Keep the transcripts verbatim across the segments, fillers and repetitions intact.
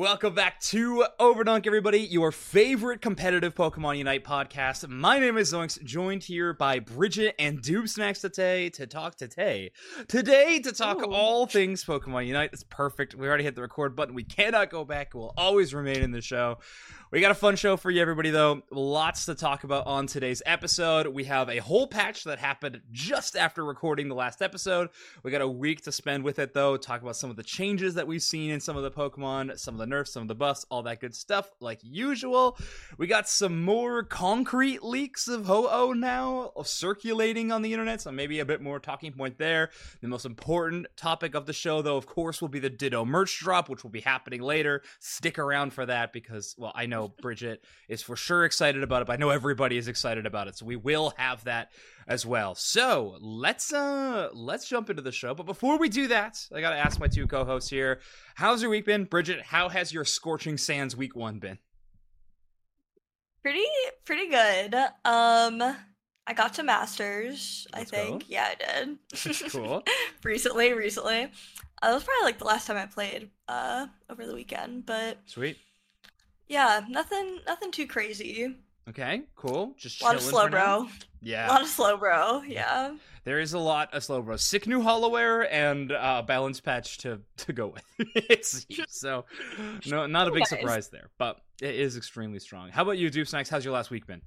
welcome back to Overdunk, everybody, your favorite competitive Pokemon Unite podcast. My name is Zoinks, joined here by Bridget and Doobsnacks today to talk today. Today to talk Ooh. all things Pokemon Unite. It's perfect. We already hit the record button. We cannot go back. It will always remain in the show. We got a fun show for you, everybody, though. Lots to talk about on today's episode. We have a whole patch that happened just after recording the last episode. We got a week to spend with it, though. Talk about some of the changes that we've seen in some of the Pokemon, some of the nerfs, some of the buffs, all that good stuff, like usual. We got some more concrete leaks of Ho-Oh now circulating on the internet, so maybe a bit more talking point there. The most important topic of the show, though, of course, will be the Ditto merch drop, which will be happening later. Stick around for that because, well, I know Bridget is for sure excited about it, but I know everybody is excited about it, so we will have that as well. So let's uh let's jump into the show. But before we do that, I gotta ask my two co-hosts here, how's your week been? Bridget, how has your Scorching Sands week one been? Pretty pretty good. Um I got to Masters, Let's I think. Go. Yeah, I did. Cool. recently, recently. Uh, that was probably like the last time I played uh over the weekend, but sweet. Yeah, nothing nothing too crazy. Okay, cool. Just a lot of slow bro. Yeah. A lot of slow bro, yeah. There is a lot of slow bro. Sick new Hollowware and uh balance patch to to go with. It's so no not a big nice. surprise there, but it is extremely strong. How about you, Doobsnacks? How's your last week been?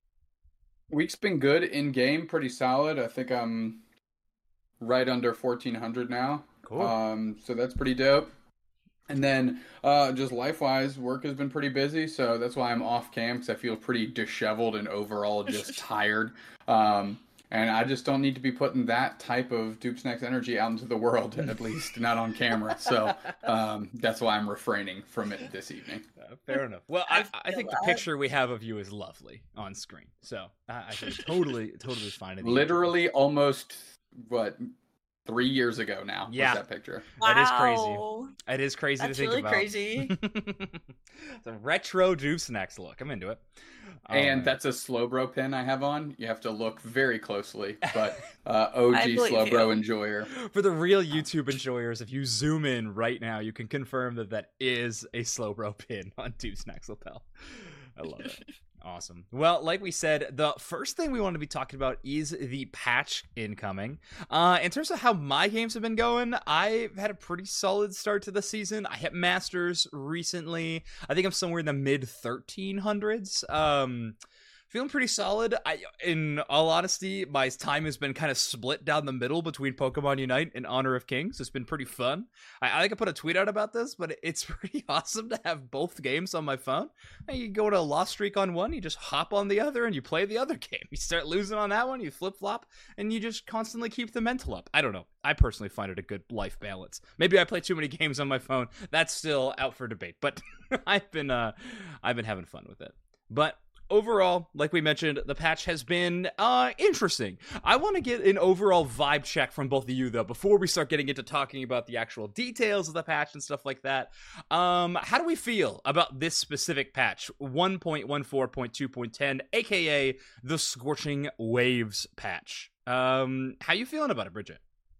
Week's been good in game, pretty solid. I think I'm right under fourteen hundred now. Cool. Um so that's pretty dope. And then, uh, just life-wise, work has been pretty busy, so that's why I'm off cam, because I feel pretty disheveled and overall just tired. Um, and I just don't need to be putting that type of Doobsnacks energy out into the world, at least not on camera. So um, that's why I'm refraining from it this evening. Uh, fair enough. Well, I, I think the picture we have of you is lovely on screen, so I, I think totally, totally fine. Literally almost, what... Three years ago now, yeah. was that picture. Wow. That is crazy. It is crazy That's to think really about. crazy. The retro Doobsnacks look. I'm into it. And um, that's a Slowbro pin I have on. You have to look very closely, but uh, O G Slowbro enjoyer. For the real YouTube enjoyers, if you zoom in right now, you can confirm that that is a Slowbro pin on Doobsnacks lapel. I love it. Awesome. Well, like we said, the first thing we want to be talking about is the patch incoming. Uh, in terms of how my games have been going, I've had a pretty solid start to the season. I hit Masters recently. I think I'm somewhere in the mid thirteen hundreds. Um, feeling pretty solid. I, in all honesty, my time has been kind of split down the middle between Pokemon Unite and Honor of Kings. It's been pretty fun. I, I think I put a tweet out about this, but it's pretty awesome to have both games on my phone. You go to a lost streak on one, you just hop on the other, and you play the other game. You start losing on that one, you flip-flop, and you just constantly keep the mental up. I don't know. I personally find it a good life balance. Maybe I play too many games on my phone. That's still out for debate, but I've been uh, I've been having fun with it. But overall, like we mentioned, the patch has been uh, interesting. I want to get an overall vibe check from both of you, though, before we start getting into talking about the actual details of the patch and stuff like that. Um, how do we feel about this specific patch, one point fourteen point two point ten, aka the Scorching Waves patch? Um, how you feeling about it, Bridget?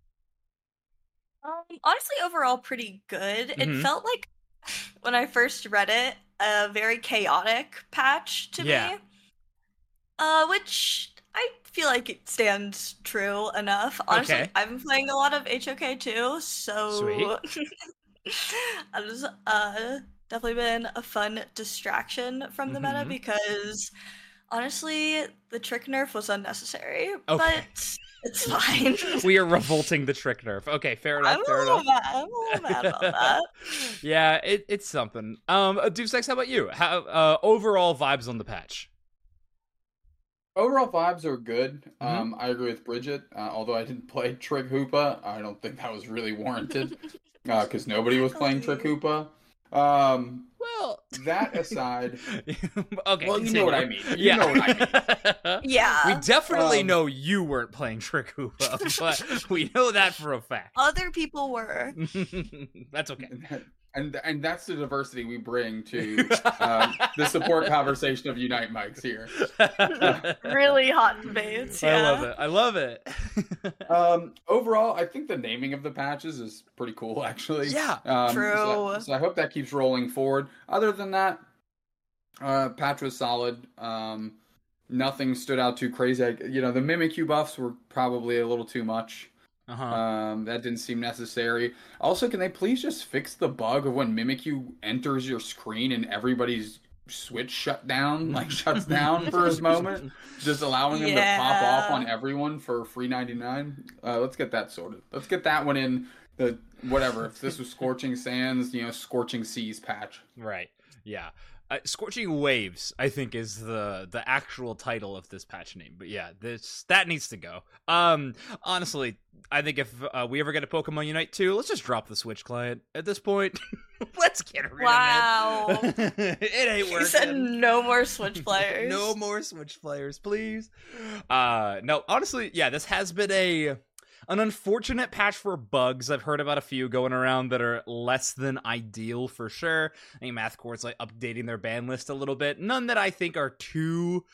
Um, honestly, overall, pretty good. Mm-hmm. It felt like, when I first read it, a very chaotic patch to yeah. me. Uh, which I feel like it stands true enough. Honestly, okay. I've been playing a lot of H O K too, so that has uh, definitely been a fun distraction from the mm-hmm. meta because honestly, the trick nerf was unnecessary, okay. but it's fine. We are revolting the trick nerf. Okay, fair enough. I'm fair a little enough. mad. I'm a little mad about that. Yeah, it, it's something. Um, Doobsnacks, how about you? How uh, overall vibes on the patch? Overall vibes are good. Mm-hmm. Um, I agree with Bridget. Uh, although I didn't play Trick Hoopa, I don't think that was really warranted because uh, nobody was playing Trick Hoopa. Um, well, that aside, okay. Well, you know what I mean. You yeah. know what I mean. Yeah. We definitely um, know you weren't playing Trick Hoopa, but we know that for a fact. Other people were. That's okay. And and that's the diversity we bring to um, the support conversation of Unite Mics here. Really hot debates. Yeah. I love it. I love it. um, overall, I think the naming of the patches is pretty cool, actually. Yeah, um, true. So, so I hope that keeps rolling forward. Other than that, uh, patch was solid. Um, nothing stood out too crazy. I, you know, the Mimikyu buffs were probably a little too much. Uh-huh. Um, that didn't seem necessary. Also, can they please just fix the bug of when Mimikyu enters your screen and everybody's switch shut down, like shuts down for a moment, just allowing them Yeah. to pop off on everyone for free ninety-nine? Uh, let's get that sorted. Let's get that one in the whatever. If this was Scorching Sands, you know, Scorching Seas patch. Right. Yeah. Uh, Scorching Waves, I think, is the the actual title of this patch name. But yeah, this that needs to go. Um, honestly, I think if uh, we ever get a Pokemon Unite two, let's just drop the Switch client at this point. Let's get rid Wow. of it. It ain't working. You said no more Switch players. No more Switch players, please. Uh, no, honestly, yeah, this has been a an unfortunate patch for bugs. I've heard about a few going around that are less than ideal for sure. I think Mathcore's like updating their ban list a little bit. None that I think are too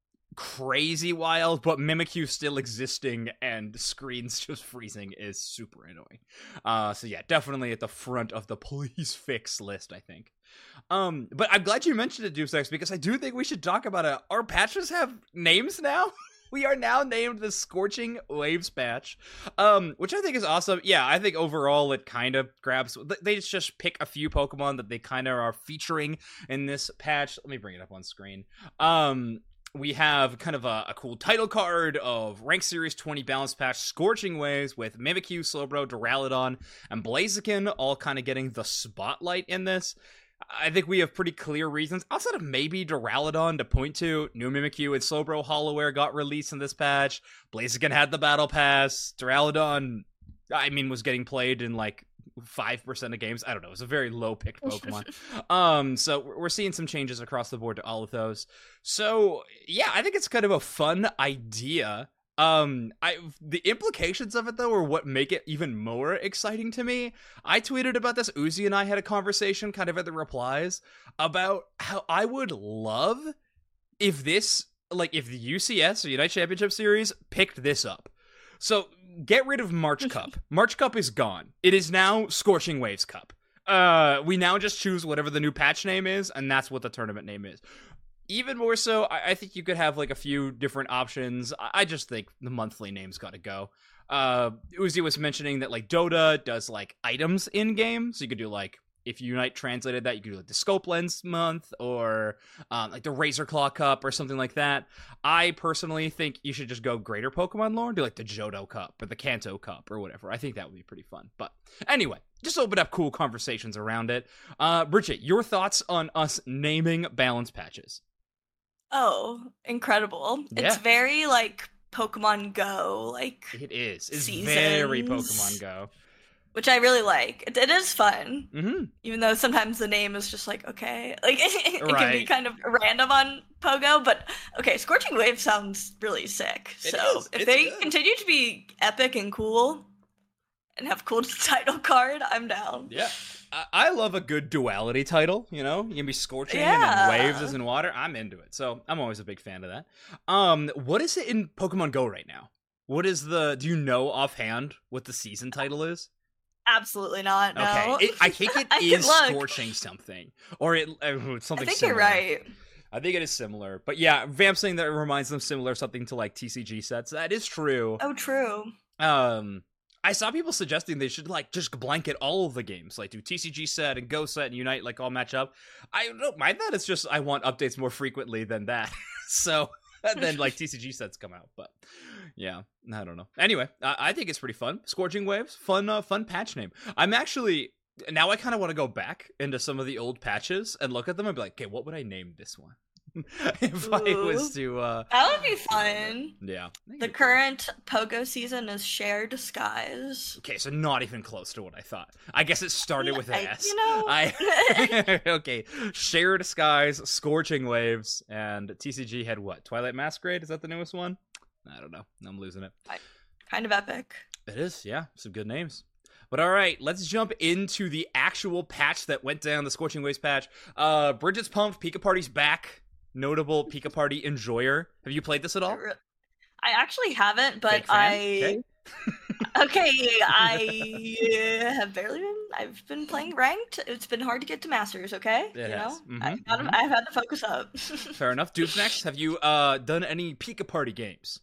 crazy wild, but Mimikyu still existing and screens just freezing is super annoying. Uh, so yeah, definitely at the front of the please fix list, I think. Um, but I'm glad you mentioned it, Deus Ex, because I do think we should talk about it. Our patches have names now. We are now named the Scorching Waves patch, um, which I think is awesome. Yeah, I think overall it kind of grabs... They just pick a few Pokemon that they kind of are featuring in this patch. Let me bring it up on screen. Um... We have kind of a, a cool title card of Rank Series twenty Balance Patch Scorching Waves with Mimikyu, Slowbro, Duraludon, and Blaziken all kind of getting the spotlight in this. I think we have pretty clear reasons, outside of maybe Duraludon, to point to. New Mimikyu and Slowbro Hollowware got released in this patch. Blaziken had the Battle Pass. Duraludon, I mean, was getting played in like five percent of games. I don't know. It was a very low-picked Pokemon. um, so we're seeing some changes across the board to all of those. So, yeah, I think it's kind of a fun idea. Um, I the implications of it, though, are what make it even more exciting to me. I tweeted about this. Uzi and I had a conversation kind of at the replies about how I would love if this, like, if the U C S, or Unite Championship Series, picked this up. So, get rid of March Cup. March Cup is gone. It is now Scorching Waves Cup. Uh, we now just choose whatever the new patch name is, and that's what the tournament name is. Even more so, I, I think you could have like a few different options. I, I just think the monthly name's got to go. Uh, Uzi was mentioning that like Dota does like items in game, so you could do like, if Unite translated that, you could do like the Scope Lens month, or um, like the Razor Claw Cup, or something like that. I personally think you should just go greater Pokemon lore and do like the Johto Cup, or the Kanto Cup, or whatever. I think that would be pretty fun. But anyway, just open up cool conversations around it. Uh, Bridget, your thoughts on us naming balance patches? Oh, incredible. Yeah. It's very like Pokemon Go, like It is. It's seasons, very Pokemon Go. which I really like. It, it is fun, Mm-hmm. even though sometimes the name is just like, okay, like it can be Right. kind of random on Pogo, but okay, Scorching Wave sounds really sick. It so is. if It's they good. continue to be epic and cool and have cool title card, I'm down. Yeah. I-, I love a good duality title, you know? You can be scorching Yeah. and then waves is in water. I'm into it. So I'm always a big fan of that. Um, what is it in Pokemon Go right now? What is the, do you know offhand what the season title is? Absolutely not. No. Okay. It, I think it I can is look. scorching something. Or it uh, something I think similar. you're right. I think it is similar. But yeah, Vamp saying that it reminds them similar something to like T C G sets. That is true. Oh, true. Um, I saw people suggesting they should like just blanket all of the games, like do T C G set and Go set and Unite, like all match up. I don't mind that. It's just I want updates more frequently than that. So then like T C G sets come out, but yeah, I don't know. Anyway, I, I think it's pretty fun. Scorching Waves, fun, uh, fun patch name. I'm actually now I kind of want to go back into some of the old patches and look at them and be like, okay, what would I name this one? If I was to, uh, That would be fun. yeah. The current Pogo season is Shared Skies. Okay, so not even close to what I thought. I guess it started with an I- S. you know. I okay. Shared Skies, Scorching Waves, and T C G had what? Twilight Masquerade? Is that the newest one? I don't know. I'm losing it. Kind of epic. It is, yeah. Some good names. But all right, let's jump into the actual patch that went down, the Scorching Waves patch. Uh, Bridget's pumped. Pika Party's back. Notable Pika Party enjoyer. Have you played this at all? I actually haven't, but I... Okay. okay, I have barely been. I've been playing ranked. It's been hard to get to masters. Okay, it you has. know, Mm-hmm, I gotta, mm-hmm. I've had to focus up. Fair enough. Dupes next. Have you uh done any Pika Party games?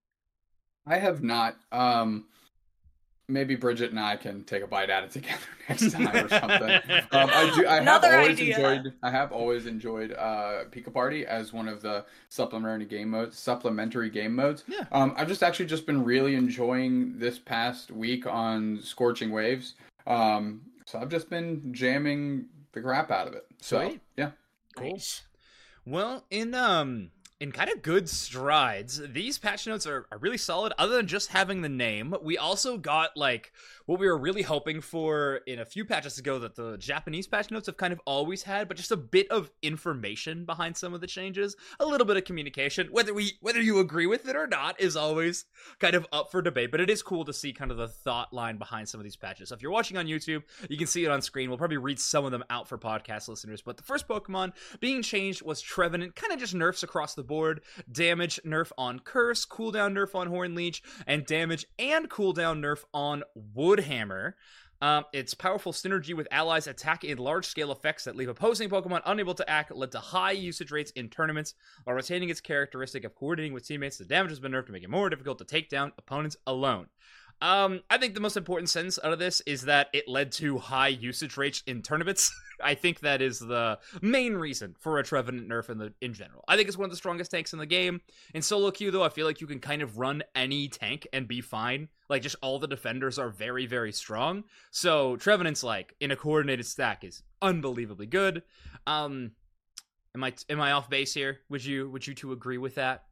I have not. Um, maybe Bridget and I can take a bite at it together next time or something. um, I do. I Another have always idea. enjoyed. I have always enjoyed uh, Pika Party as one of the supplementary game modes. Supplementary game modes. Yeah. Um, I've just actually just been really enjoying this past week on Scorching Waves. Um, so I've just been jamming the crap out of it. So Sweet. yeah. Cool. Nice. Well, in um in kind of good strides, these patch notes are, are really solid. Other than just having the name, we also got like what we were really hoping for in a few patches ago that the Japanese patch notes have kind of always had, but just a bit of information behind some of the changes, a little bit of communication. Whether we whether you agree with it or not is always kind of up for debate, but it is cool to see kind of the thought line behind some of these patches. So if you're watching on YouTube, you can see it on screen. We'll probably read some of them out for podcast listeners, but the first Pokemon being changed was Trevenant. Kind of just nerfs across the board. Damage nerf on Curse, cooldown nerf on Hornleech, and damage and cooldown nerf on Woodhammer. Um, its powerful synergy with allies attack in large-scale effects that leave opposing Pokemon unable to act led to high usage rates in tournaments. While retaining its characteristic of coordinating with teammates, the damage has been nerfed to make it more difficult to take down opponents alone. Um, I think the most important sentence out of this is that it led to high usage rates in tournaments. I think that is the main reason for a Trevenant nerf in the in general. I think it's one of the strongest tanks in the game. In solo queue, though, I feel like you can kind of run any tank and be fine. Like, just all the defenders are very, very strong. So, Trevenant's, like, in a coordinated stack is unbelievably good. Um, am I am I off base here? Would you would you two agree with that?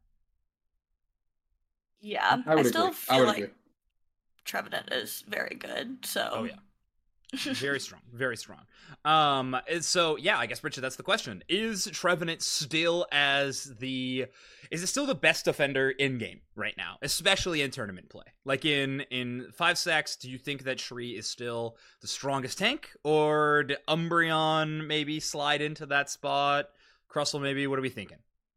Yeah, I, would I still agree. feel I would like agree. Trevenant is very good. So. Oh yeah. Very strong, very strong. Um, so yeah, I guess Richard, that's the question: is Trevenant still as the, is it still the best defender in game right now, especially in tournament play? Like in in five stacks, do you think that Shree is still the strongest tank, or did Umbreon maybe slide into that spot? Crustle maybe. What are we thinking?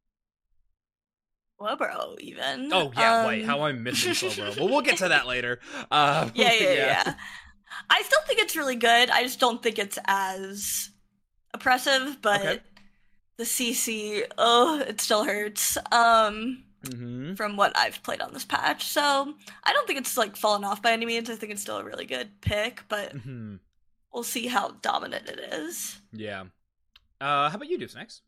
Slowbro, even. Oh yeah, um... wait, how am I missing Slowbro? Well, we'll get to that later. Uh, yeah, yeah, yeah, yeah. I still think it's really good. I just don't think it's as oppressive, but okay. The C C, oh, it still hurts. Um, mm-hmm. From what I've played on this patch, so I don't think it's like fallen off by any means. I think it's still a really good pick, but mm-hmm. we'll see how dominant it is. Yeah. Uh, how about you, Deuce next?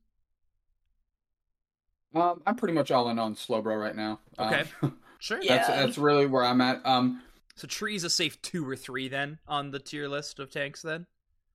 Um, I'm pretty much all in on Slowbro right now. Okay, um, sure. Yeah. That's that's really where I'm at. Um. So Tree's a safe two or three then on the tier list of tanks then?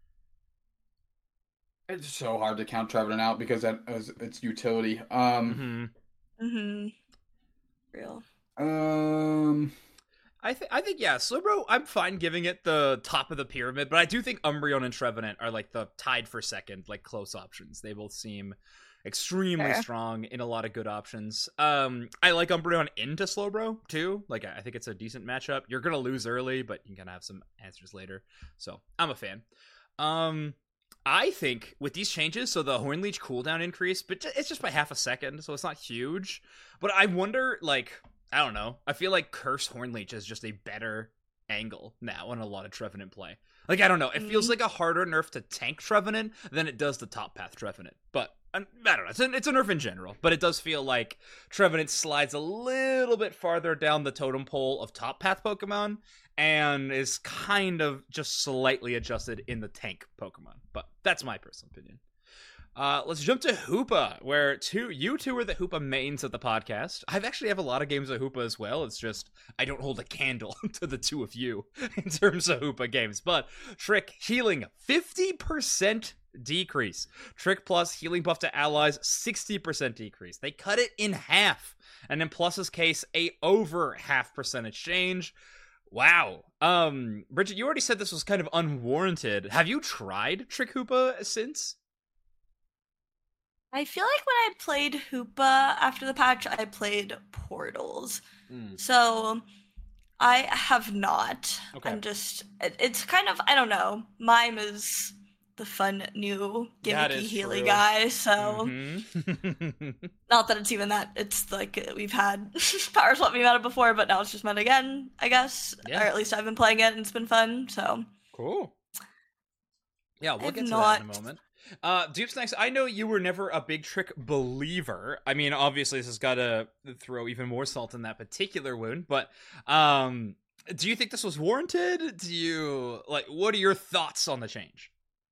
It's so hard to count Trevenant out because that is its utility. Um. Mm-hmm. Mm-hmm. Real. Um. I think I think yeah, Slowbro, I'm fine giving it the top of the pyramid, but I do think Umbreon and Trevenant are like the tied for second, like close options. They both seem extremely Fair. strong in a lot of good options. Um, I like Umbreon into Slowbro too. Like I think it's a decent matchup. You're gonna lose early, but you can have some answers later. So I'm a fan. Um, I think with these changes, so the Hornleech cooldown increase, but it's just by half a second, so it's not huge. But I wonder, like, I don't know. I feel like Curse Hornleech is just a better angle now in a lot of Trevenant play. Like, I don't know. It feels like a harder nerf to tank Trevenant than it does the top path Trevenant. But I don't know. It's a, it's a nerf in general. But it does feel like Trevenant slides a little bit farther down the totem pole of top path Pokemon and is kind of just slightly adjusted in the tank Pokemon. But that's my personal opinion. Uh, let's jump to Hoopa, where two you two are the Hoopa mains of the podcast. I've actually have a lot of games of Hoopa as well. It's just I don't hold a candle to the two of you in terms of Hoopa games. But Trick healing fifty percent decrease. Trick plus healing buff to allies sixty percent decrease. They cut it in half, and in Plus's case, a over half percentage change. Wow. Um, Bridget, you already said this was kind of unwarranted. Have you tried Trick Hoopa since? I feel like when I played Hoopa after the patch, I played Portals. Mm. So I have not. Okay. I'm just, it, it's kind of, I don't know. Mime is the fun new That gimmicky is Healy true. guy, so Mhm. not that it's even that. It's like we've had Power Swap meta before, but now it's just meta again, I guess. Yeah. Or at least I've been playing it and it's been fun, so. Cool. Yeah, we'll I've get to not- that in a moment. Uh, Dupesnacks, I know you were never a big trick believer. I mean, obviously, this has got to throw even more salt in that particular wound, but um, do you think this was warranted? Do you, like, what are your thoughts on the change?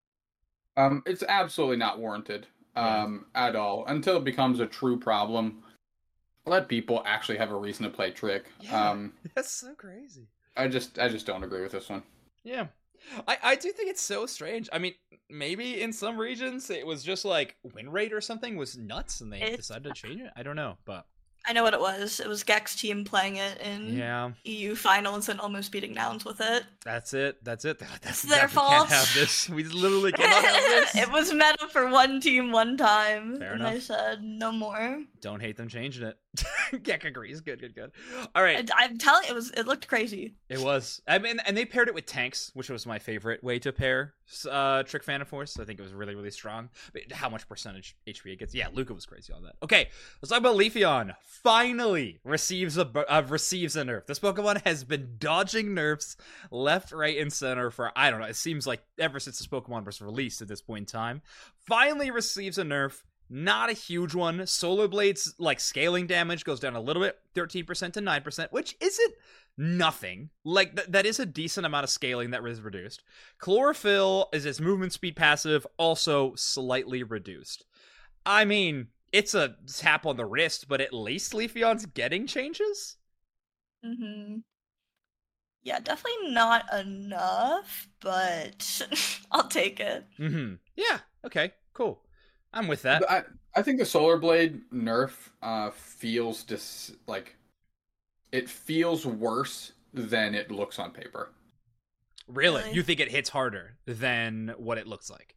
Um, it's absolutely not warranted um, yeah. at all until it becomes a true problem. Let people actually have a reason to play Trick. Yeah, um, that's so crazy. I just, I just don't agree with this one. Yeah. I, I do think it's so strange. I mean, maybe in some regions it was just like win rate or something was nuts and they It- decided to change it. I don't know, but I know what it was. It was Gek's team playing it in yeah, E U finals and almost beating Nouns with it. that's it. That's it. That's It's their that, we can't fault. have this. We literally cannot have this. It was meta for one team one time, Fair and enough. I said no more. Don't hate them changing it. Gek agrees. Good, good, good. All right. And I'm telling it was it looked crazy. It was. I mean, and they paired it with tanks, which was my favorite way to pair uh, Trick Phantom Force. I think it was really, really strong. But how much percentage H P it gets? Yeah, Luca was crazy on that. Okay, let's talk about Leafeon. Finally receives a uh, receives a nerf. This Pokemon has been dodging nerfs left, right, and center for, I don't know, it seems like ever since this Pokemon was released at this point in time. Finally receives a nerf. Not a huge one. Solar Blade's like scaling damage goes down a little bit, thirteen percent to nine percent, which isn't nothing. Like th- that is a decent amount of scaling that is reduced. Chlorophyll is its movement speed passive, also slightly reduced. I mean, it's a tap on the wrist, but at least Leafeon's getting changes. Mm-hmm. Yeah, definitely not enough, but I'll take it. Mm-hmm. Yeah. Okay. Cool. I'm with that. I, I think the Solar Blade nerf uh, feels dis- like it feels worse than it looks on paper. Really? Really? You think it hits harder than what it looks like?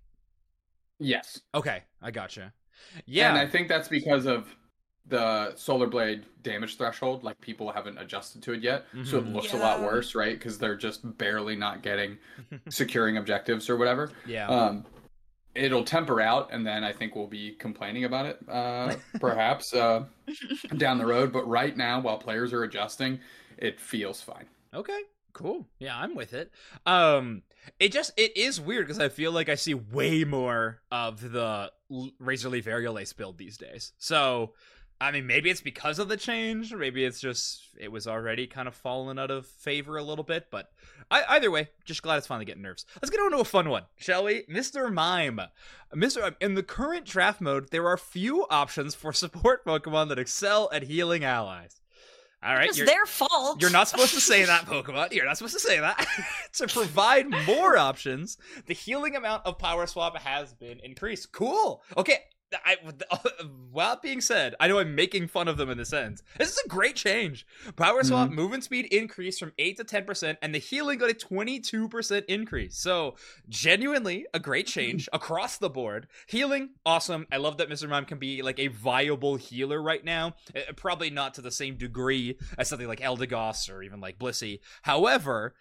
Yes. Okay, I gotcha. Yeah. And I think that's because of the Solar Blade damage threshold. Like, people haven't adjusted to it yet, so it Mhm. looks a lot Yeah. worse, right? Because they're just barely not getting securing objectives or whatever. Yeah. Um, it'll temper out, and then I think we'll be complaining about it, uh, perhaps, uh, down the road. But right now, while players are adjusting, it feels fine. Okay, cool. Yeah, I'm with it. Um, it just it is weird because I feel like I see way more of the L- Razor Leaf Aerial Ace build these days. So, I mean, maybe it's because of the change. Or maybe it's just it was already kind of fallen out of favor a little bit. But I, either way, just glad it's finally getting nerfs. Let's get on to a fun one, shall we? Mister Mime. Mister Mime, in the current draft mode, there are few options for support Pokemon that excel at healing allies. All right, It's you're, their fault. you're not supposed to say that, Pokemon. You're not supposed to say that. To provide more options, the healing amount of Power Swap has been increased. Cool. Okay. I, while that being said, I know I'm making fun of them in this sentence. This is a great change. Power Swap Mhm. movement speed increased from eight to ten percent, and the healing got a twenty-two percent increase. So, genuinely, a great change across the board. Healing, awesome. I love that Mister Mime can be like a viable healer right now. Uh, Probably not to the same degree as something like Eldegoss or even like Blissey. However,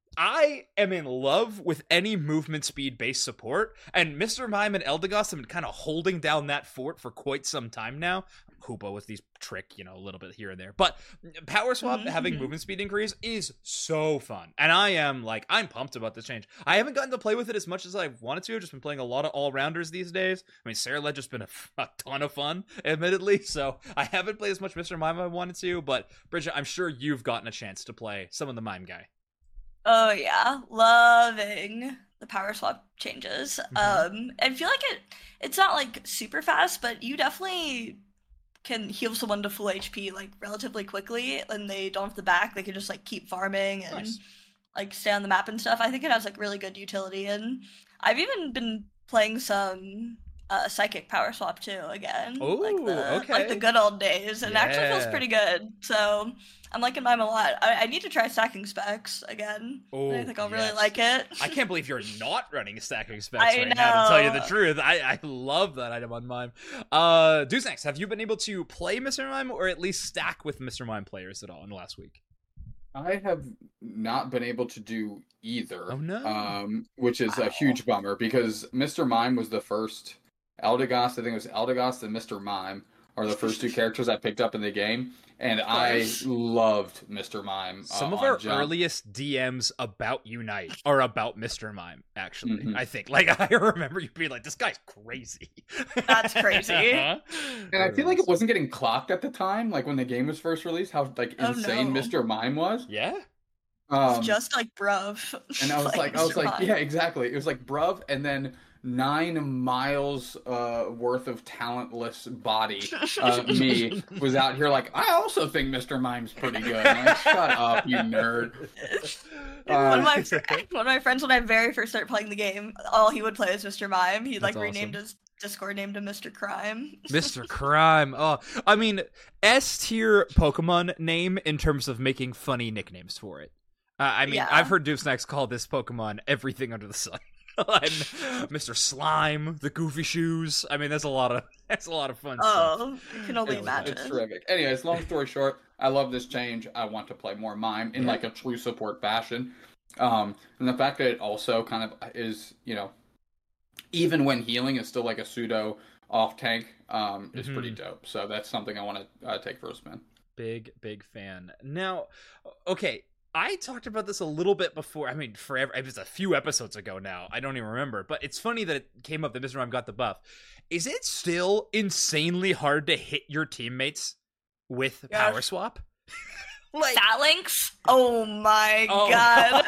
I am in love with any movement speed based support, and Mister Mime and Eldegoss have been kind of holding down that fort for quite some time now. Hoopa with these trick, you know, a little bit here and there. But Power Swap Mhm. having movement speed increase is so fun. And I am like, I'm pumped about this change. I haven't gotten to play with it as much as I wanted to. I've just been playing a lot of all-rounders these days. I mean, Sarah Ledge has been a, a ton of fun, admittedly. So I haven't played as much Mister Mime as I wanted to. But Bridget, I'm sure you've gotten a chance to play some of the Mime guy. Oh yeah, loving the Power Swap changes. Mhm. Um, I feel like it. It's not like super fast, but you definitely can heal someone to full H P like relatively quickly, and they don't have to back. They can just like keep farming and Nice. like stay on the map and stuff. I think it has like really good utility, and I've even been playing some uh, Psychic Power Swap too again, like Ooh, the okay. like the good old days, and it actually feels Yeah. pretty good. So I'm liking mine a lot. I, I need to try stacking specs again. Oh, I think I'll yes. really like it. I can't believe you're not running stacking specs I right now, to tell you the know. truth. I, I love that item on Mime. Uh, Deucenex, have you been able to play Mister Mime or at least stack with Mister Mime players at all in the last week? I have not been able to do either, Oh no. um, which is a Wow. huge bummer because Mister Mime was the first. Eldegoss, I think it was Eldegoss and Mister Mime are the first two characters I picked up in the game, and I course. loved Mister Mime. Uh, Some of on our Jump. earliest D Ms about Unite are about Mister Mime, actually. Mhm. I think. Like, I remember you being like, this guy's crazy. That's crazy. And I feel like it wasn't getting clocked at the time, like when the game was first released, how like Oh, insane no. Mister Mime was. Yeah? Um, It's just like bruv. and I was like, I was Mister like, Mime. yeah, exactly. It was like bruv, and then nine miles uh, worth of talentless body. Uh, me was out here like, I also think Mister Mime's pretty good. I'm like, shut up, you nerd. one of Uh, my fr- one of my friends, when I very first started playing the game, all he would play is Mister Mime. He like That's renamed awesome. his Discord, named him Mister Crime. Mister Crime. Oh, I mean, S tier Pokemon name in terms of making funny nicknames for it. Uh, I mean, Yeah. I've heard Doofsnacks call this Pokemon everything under the sun. And Mister Slime, the Goofy Shoes. I mean, that's a lot of that's a lot of fun stuff. Oh, I can only It's, imagine. it's terrific. Anyways, long story short, I love this change. I want to play more Mime in Yeah. like a true support fashion. Um, and the fact that it also kind of is, you know, even when healing, is still like a pseudo off tank, um, is Mhm. pretty dope. So that's something I want to uh, take for a spin. Big, big fan. Now, okay, I talked about this a little bit before. I mean, forever. It was a few episodes ago now. I don't even remember. But it's funny that it came up that Mister Mime got the buff. Is it still insanely hard to hit your teammates with Yeah. Power Swap? Like, Phalanx? Oh my Oh. god.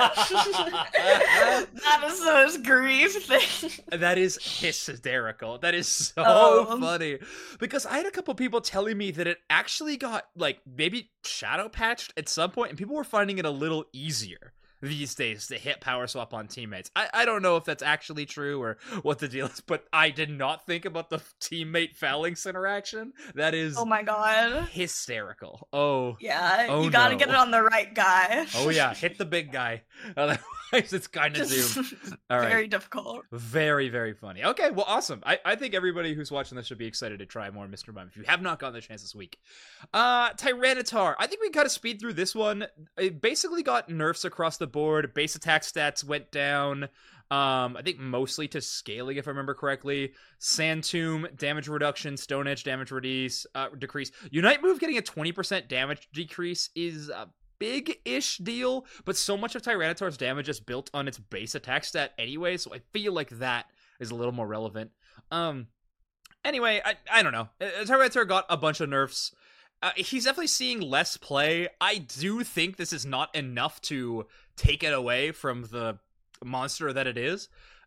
That is the most grief thing. that is hysterical. That is so Oh. funny. Because I had a couple people telling me that it actually got, like, maybe shadow patched at some point, and people were finding it a little easier these days to hit Power Swap on teammates. I, I don't know if that's actually true or what the deal is, but I did not think about the teammate phalanx interaction. That is Oh my god. hysterical. Oh. Yeah, Oh, you gotta no. get it on the right guy. Oh, yeah. Hit the big guy. Otherwise, it's kind of Just doomed. All right. very difficult. Very, very funny. Okay, well, awesome. I, I think everybody who's watching this should be excited to try more Mister Mime if you have not gotten the chance this week. Uh, Tyranitar. I think we got to speed through this one. It basically got nerfs across the board. Base attack stats went down. Um, I think mostly to scaling, if I remember correctly. Sand Tomb, damage reduction, Stone Edge damage reduce, uh, decrease. Unite Move getting a twenty percent damage decrease is a big-ish deal, but so much of Tyranitar's damage is built on its base attack stat anyway, so I feel like that is a little more relevant. Um, anyway, I, I don't know. Uh, Tyranitar got a bunch of nerfs. Uh, he's definitely seeing less play. I do think this is not enough to take it away from the monster that it is.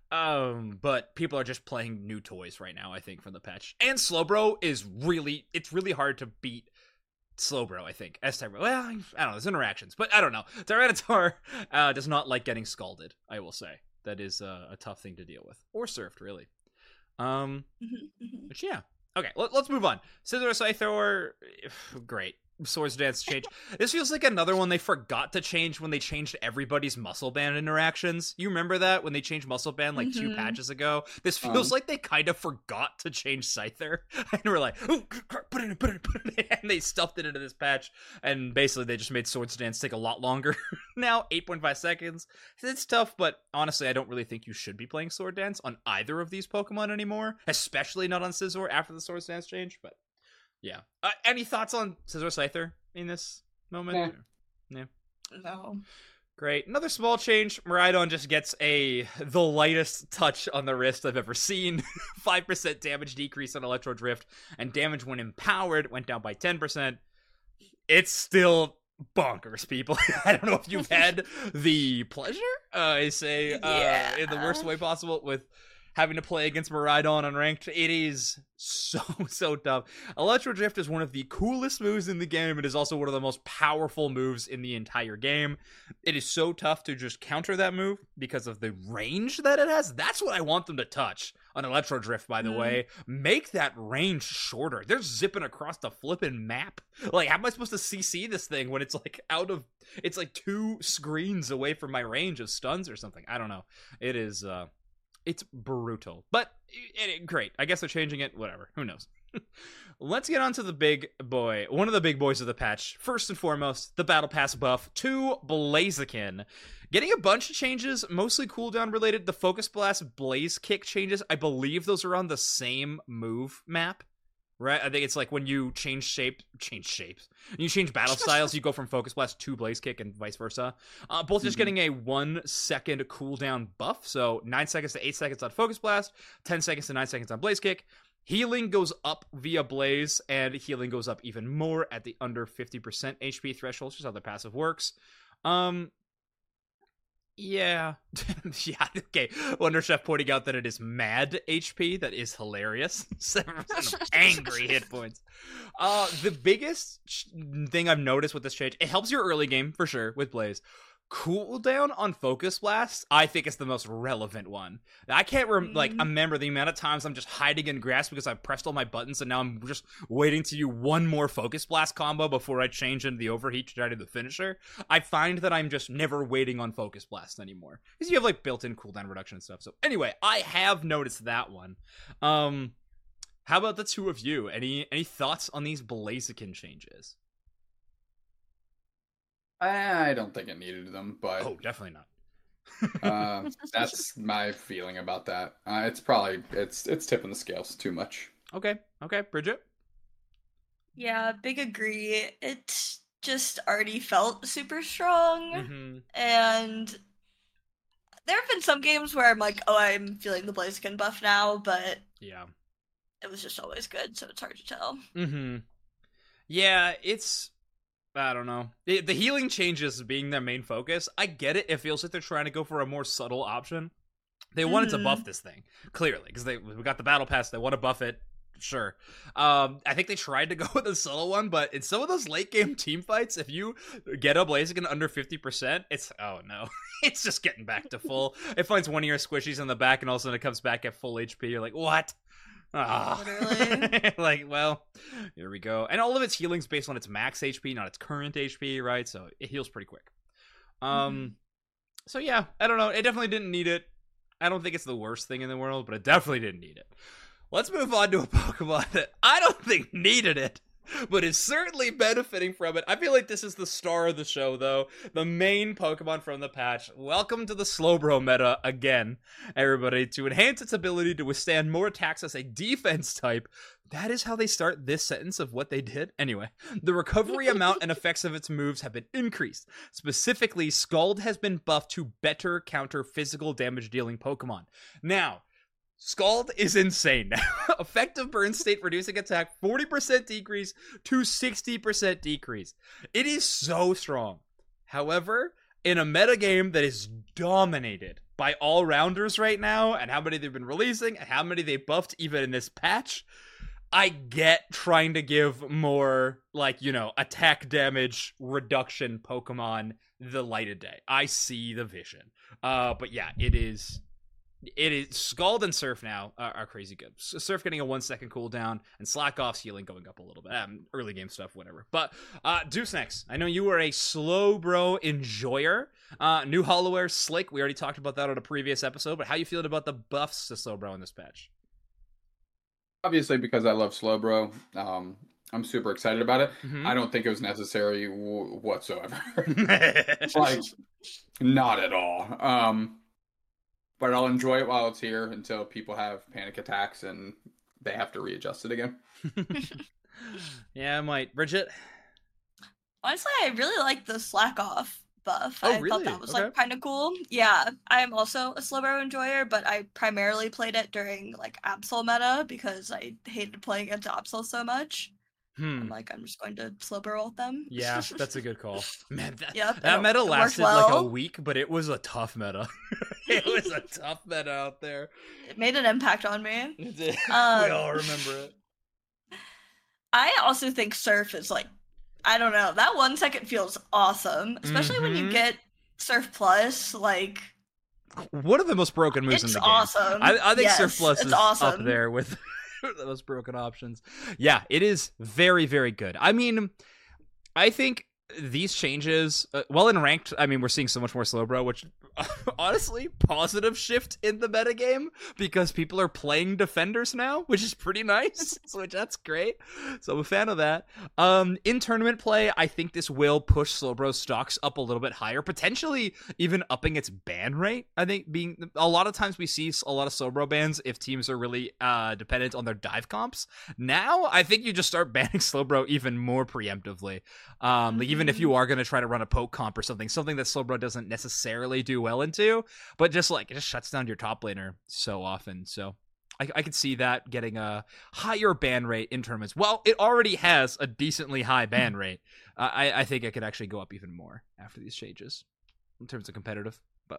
Um, but people are just playing new toys right now, I think, from the patch. And Slowbro is really, it's really hard to beat Slowbro, I think. As Tyranitar, well, I don't know, there's interactions, but I don't know. Tyranitar uh, does not like getting scalded, I will say. That is uh, a tough thing to deal with. Or surfed, really. Um, but yeah. Okay, let, let's move on. Scissor Scyther, great. Swords Dance change. This feels like another one they forgot to change when they changed everybody's muscle band interactions. You remember that when they changed muscle band like two Mhm. patches ago? This feels Um. like they kind of forgot to change Scyther. And we're like, oh, put it in, put it in, put it in. And they stuffed it into this patch. And basically they just made Swords Dance take a lot longer. Now, eight point five seconds. It's tough, but honestly, I don't really think you should be playing Sword Dance on either of these Pokemon anymore. Especially not on Scizor after the Swords Dance change, but yeah. Uh, any thoughts on Scizor Scyther in this moment? Nah. No. Great. Another small change. Miraidon just gets a the lightest touch on the wrist I've ever seen. five percent damage decrease on Electro Drift, and damage when empowered went down by ten percent. It's still bonkers, people. I don't know if you've had the pleasure, uh, I say, uh, Yeah. in the worst way possible, with having to play against Miraidon unranked. It is so, so tough. Electro Drift is one of the coolest moves in the game. It is also one of the most powerful moves in the entire game. It is so tough to just counter that move because of the range that it has. That's what I want them to touch on Electro Drift, by the Mm. way. Make that range shorter. They're zipping across the flipping map. Like, how am I supposed to C C this thing when it's like out of... It's like two screens away from my range of stuns or something. I don't know. It is... uh It's brutal. But it, it, great. I guess they're changing it. Whatever. Who knows? Let's get on to the big boy. One of the big boys of the patch. First and foremost, the Battle Pass buff to Blaziken. Getting a bunch of changes, mostly cooldown related. The Focus Blast Blaze Kick changes, I believe those are on the same move map. Right? I think it's like when you change shape, change shapes. When you change battle styles, you go from Focus Blast to Blaze Kick and vice versa. Uh, both just mm-hmm. getting a one second cooldown buff. So nine seconds to eight seconds on Focus Blast, ten seconds to nine seconds on Blaze Kick. Healing goes up via Blaze, and healing goes up even more at the under fifty percent H P threshold, just how the passive works. Um, yeah. yeah, okay. Wonder Chef pointing out that it is mad H P. That is hilarious. seven percent of angry hit points. Uh, the biggest thing I've noticed with this change, it helps your early game, for sure, with Blaze. Cooldown on Focus Blast, I think is the most relevant one. I can't rem- mm-hmm. like remember the amount of times I'm just hiding in grass because I pressed all my buttons and now I'm just waiting to do one more Focus Blast combo before I change into the overheat to try to do the finisher. I find that I'm just never waiting on Focus Blast anymore because you have like built-in cooldown reduction and stuff. So anyway, I have noticed that one. Um, how about the two of you? Any any thoughts on these Blaziken changes? I don't think it needed them, but oh, definitely not. uh, that's my feeling about that. Uh, it's probably it's it's tipping the scales too much. Okay, okay, Bridget. Yeah, big agree. It just already felt super strong, mm-hmm. and there have been some games where I'm like, oh, I'm feeling the Blaziken buff now, but yeah, it was just always good, so it's hard to tell. Mm-hmm. Yeah, it's. I don't know. The, the healing changes being their main focus. I get it. It feels like they're trying to go for a more subtle option. They mm-hmm. wanted to buff this thing, clearly, because they we got the battle pass. They want to buff it. Sure. Um, I think they tried to go with a subtle one, but in some of those late game team fights, if you get a Blaziken under fifty percent, it's, oh no, it's just getting back to full. It finds one of your squishies in the back, and all of a sudden it comes back at full H P. You're like, what? Oh. Literally. Like, well, here we go. And all of its healing's based on its max H P, not its current H P, right? So it heals pretty quick. Um, mm-hmm. So yeah, I don't know. It definitely didn't need it. I don't think it's the worst thing in the world, but it definitely didn't need it. Let's move on to a Pokemon that I don't think needed it, but is certainly benefiting from it. I feel like this is the star of the show, though. The main Pokemon from the patch. Welcome to the Slowbro meta again, everybody. To enhance its ability to withstand more attacks as a defense type. That is how they start this sentence of what they did. Anyway, the recovery amount and effects of its moves have been increased. Specifically, Scald has been buffed to better counter physical damage dealing Pokemon. Now, Scald is insane now. Effective burn state reducing attack forty percent decrease to sixty percent decrease. It is so strong. However, in a metagame that is dominated by all-rounders right now, and how many they've been releasing, and how many they buffed even in this patch, I get trying to give more, like, you know, attack damage reduction Pokemon the light of day. I see the vision. Uh, but yeah, it is... It is Scald and Surf now are, are crazy good. Surf getting a one second cooldown and Slack Off's healing going up a little bit. Um, early game stuff, whatever. But uh, Deuce next. I know you were a Slowbro enjoyer. Uh, new Hollowware Slick. We already talked about that on a previous episode. But how you feeling about the buffs to Slowbro in this patch? Obviously, because I love Slowbro, um, I'm super excited about it. Mm-hmm. I don't think it was necessary w- whatsoever. Like, not at all. Um. But I'll enjoy it while it's here until people have panic attacks and they have to readjust it again. Yeah, I might. Bridget? Honestly, I really like the Slack Off buff. Oh, I really? thought that was Okay. like kind of cool. Yeah, I'm also a Slowbro enjoyer, but I primarily played it during like Absol meta because I hated playing against Absol so much. Hmm. I'm like, I'm just going to Slowbro ult them. Yeah, that's a good call. Man, that, Yep, that it- meta it worked lasted like a well. week, but it was a tough meta. It was a tough meta out there. It made an impact on me. It did. Um, we all remember it. I also think Surf is like, I don't know, that one second feels awesome, especially when you Mhm. get Surf Plus. Like, One of the most broken moves it's in the game. awesome. I, I think Yes, Surf Plus it's is awesome. up there with the most broken options. Yeah, it is very, very good. I mean, I think these changes, uh, well in ranked, I mean, we're seeing so much more Slowbro, which honestly, positive shift in the metagame because people are playing defenders now, which is pretty nice. So that's great. So I'm a fan of that. Um, in tournament play, I think this will push Slowbro's stocks up a little bit higher, potentially even upping its ban rate. I think being a lot of times we see a lot of Slowbro bans if teams are really uh, dependent on their dive comps. Now, I think you just start banning Slowbro even more preemptively. Um, like even if you are going to try to run a poke comp or something, something that Slowbro doesn't necessarily do well into, but just like it just shuts down your top laner so often. So I, I could see that getting a higher ban rate in tournaments. Well, it already has a decently high ban rate. Uh, I, I think it could actually go up even more after these changes in terms of competitive. But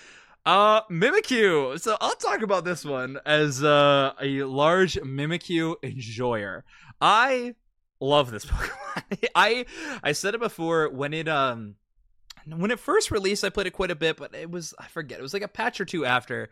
uh, Mimikyu. So I'll talk about this one as uh, a large Mimikyu enjoyer. I love this Pokemon. I I said it before when it um. When it first released, I played it quite a bit, but it was, I forget, it was like a patch or two after.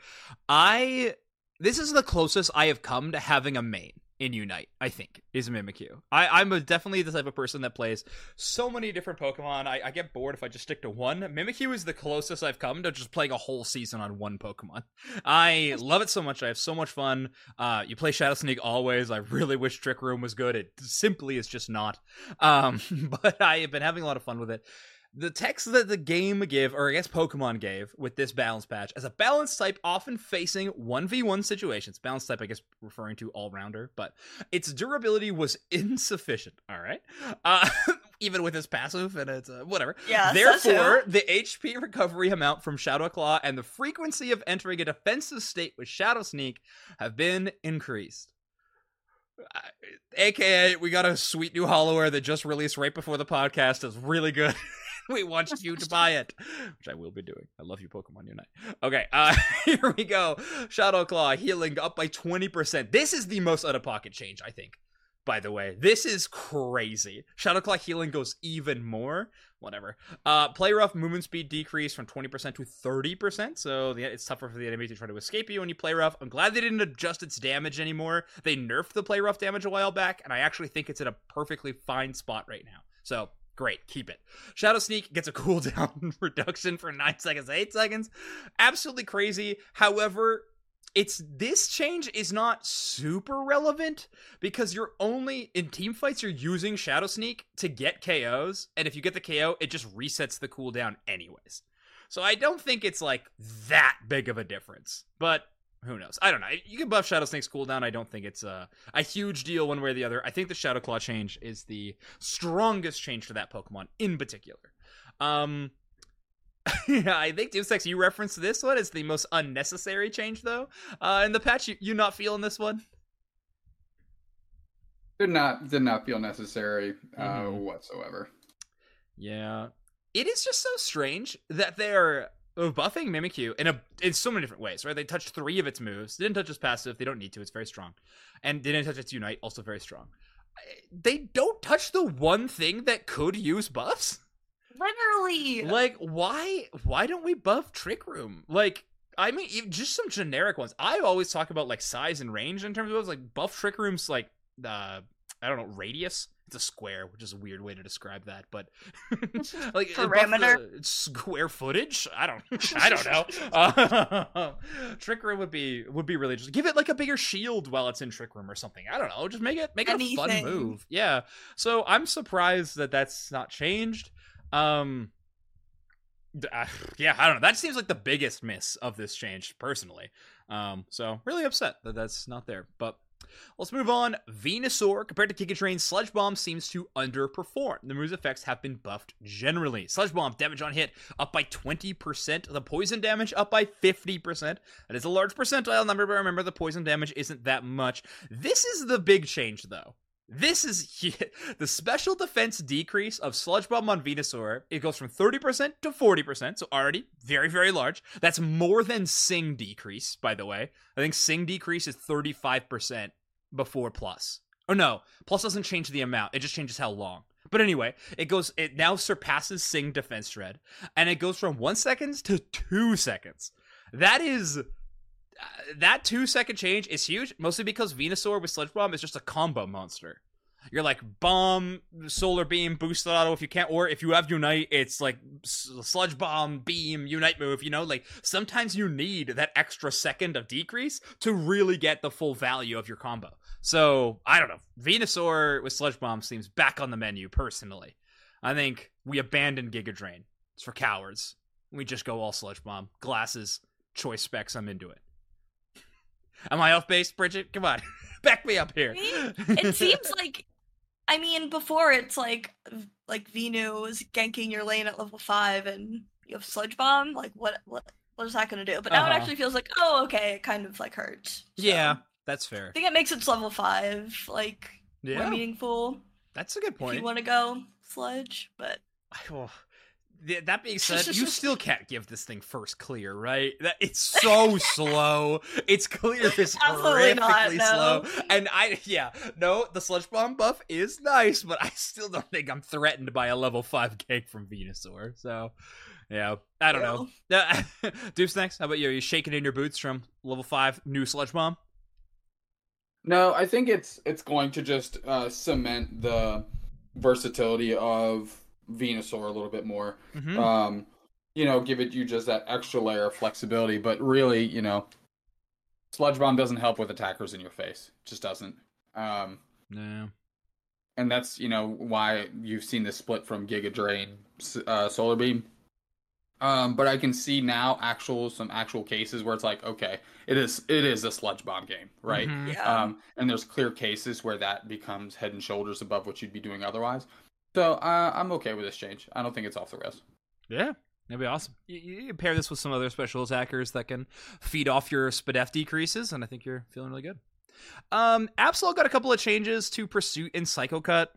I, this is the closest I have come to having a main in Unite, I think, is Mimikyu. I, I'm a, definitely the type of person that plays so many different Pokemon. I, I get bored if I just stick to one. Mimikyu is the closest I've come to just playing a whole season on one Pokemon. I love it so much. I have so much fun. Uh, you play Shadow Sneak always. I really wish Trick Room was good. It simply is just not. Um, but I have been having a lot of fun with it. The text that the game gave, or I guess Pokemon gave, with this balance patch, as a balance type often facing one v one situations. Balance type, I guess, referring to all-rounder, but its durability was insufficient, alright? Uh, even with its passive and its, uh, whatever. Yeah, Therefore, the H P recovery amount from Shadow Claw and the frequency of entering a defensive state with Shadow Sneak have been increased. Uh, A K A, we got a sweet new Hollowware that just released right before the podcast. It's really good. We want you to buy it, which I will be doing. I love you, Pokemon Unite. Okay, uh, here we go. Shadow Claw healing up by twenty percent. This is the most out-of-pocket change, I think, by the way. This is crazy. Shadow Claw healing goes even more. Whatever. Uh, play rough movement speed decrease from twenty percent to thirty percent, so the, it's tougher for the enemy to try to escape you when you play rough. I'm glad they didn't adjust its damage anymore. They nerfed the play rough damage a while back, and I actually think it's in a perfectly fine spot right now. So, great, keep it. Shadow Sneak gets a cooldown reduction for nine seconds to eight seconds. Absolutely crazy. However, it's this change is not super relevant because you're only in team fights you're using Shadow Sneak to get K Os, and if you get the K O, it just resets the cooldown anyways. So I don't think it's like that big of a difference, but who knows? I don't know. You can buff Shadow Snake's cooldown. I don't think it's a, a huge deal one way or the other. I think the Shadow Claw change is the strongest change to that Pokemon in particular. Um, yeah, I think Doomsex, you referenced this one as the most unnecessary change, though. Uh, in the patch, you, you not feeling this one? Did not did not feel necessary uh, mm-hmm. whatsoever. Yeah, it is just so strange that they're buffing Mimikyu in a in so many different ways, right? They touched three of its moves. They didn't touch its passive. They don't need to. It's very strong. And they didn't touch its Unite. Also very strong. They don't touch the one thing that could use buffs. Literally. Like, why? Why don't we buff Trick Room? Like, I mean, just some generic ones. I always talk about like size and range in terms of buffs. Like, buff Trick Room's like, uh, I don't know, radius. It's a square, which is a weird way to describe that, but like parameter, square footage. I don't, I don't know. Uh, Trick Room would be would be really just give it like a bigger shield while it's in Trick Room or something. I don't know. Just make it make it Anything. a fun move. Yeah. So I'm surprised that that's not changed. Um. Uh, yeah, I don't know. That seems like the biggest miss of this change, personally. Um. So really upset that that's not there, but. Let's move on. Venusaur, compared to Giga Drain, Sludge Bomb seems to underperform. The move's effects have been buffed generally. Sludge Bomb, damage on hit, up by twenty percent. The poison damage, up by fifty percent. That is a large percentile number, but remember, the poison damage isn't that much. This is the big change, though. This is the special defense decrease of Sludge Bomb on Venusaur. It goes from thirty percent to forty percent, so already very, very large. That's more than Sing decrease, by the way. I think Sing decrease is thirty-five percent before Plus. Oh no, Plus doesn't change the amount, it just changes how long. But anyway, it goes. It now surpasses Sing Defense Shred, and it goes from one second to two seconds. That is... Uh, that two second change is huge, mostly because Venusaur with Sludge Bomb is just a combo monster. You're like bomb, solar beam, boosted auto if you can't, or if you have unite, it's like sludge bomb, beam, unite move, you know, like sometimes you need that extra second of decrease to really get the full value of your combo. So, I don't know, Venusaur with sludge bomb seems back on the menu, personally. I think we abandon Giga Drain. It's for cowards. We just go all sludge bomb. Glasses, choice specs, I'm into it. Am I off base, Bridget? Come on. Back me up here. It seems like, I mean, before it's like, like Venu is ganking your lane at level five and you have Sludge Bomb. Like, what, what, what is that going to do? But now uh-huh. it actually feels like, oh, okay, it kind of like hurts. So, yeah, that's fair. I think it makes its level five like yeah. more meaningful. That's a good point. If you want to go Sludge, but. Oh. That being said, you still can't give this thing first clear, right? That it's so slow. Its clear is horrifically not, no. slow. And I, yeah, no, the Sludge Bomb buff is nice, but I still don't think I'm threatened by a level five gank from Venusaur. So, yeah, I don't well. know. Dupes next. How about you? Are you shaking in your boots from level five new Sludge Bomb? No, I think it's it's going to just uh, cement the versatility of Venusaur a little bit more. Mm-hmm. Um, you know, give it you just that extra layer of flexibility, but really, you know, Sludge Bomb doesn't help with attackers in your face. It just doesn't. Um, no. And that's, you know, why you've seen this split from Giga Drain, uh, Solar Beam. Um, but I can see now actual some actual cases where it's like, okay, it is it is a Sludge Bomb game, right? Mm-hmm. Yeah. Um, and there's clear cases where that becomes head and shoulders above what you'd be doing otherwise. So uh, I'm okay with this change. I don't think it's off the rails. Yeah, that'd be awesome. You, you pair this with some other special attackers that can feed off your Spadef decreases, and I think you're feeling really good. Um, Absol got a couple of changes to Pursuit and Psycho Cut.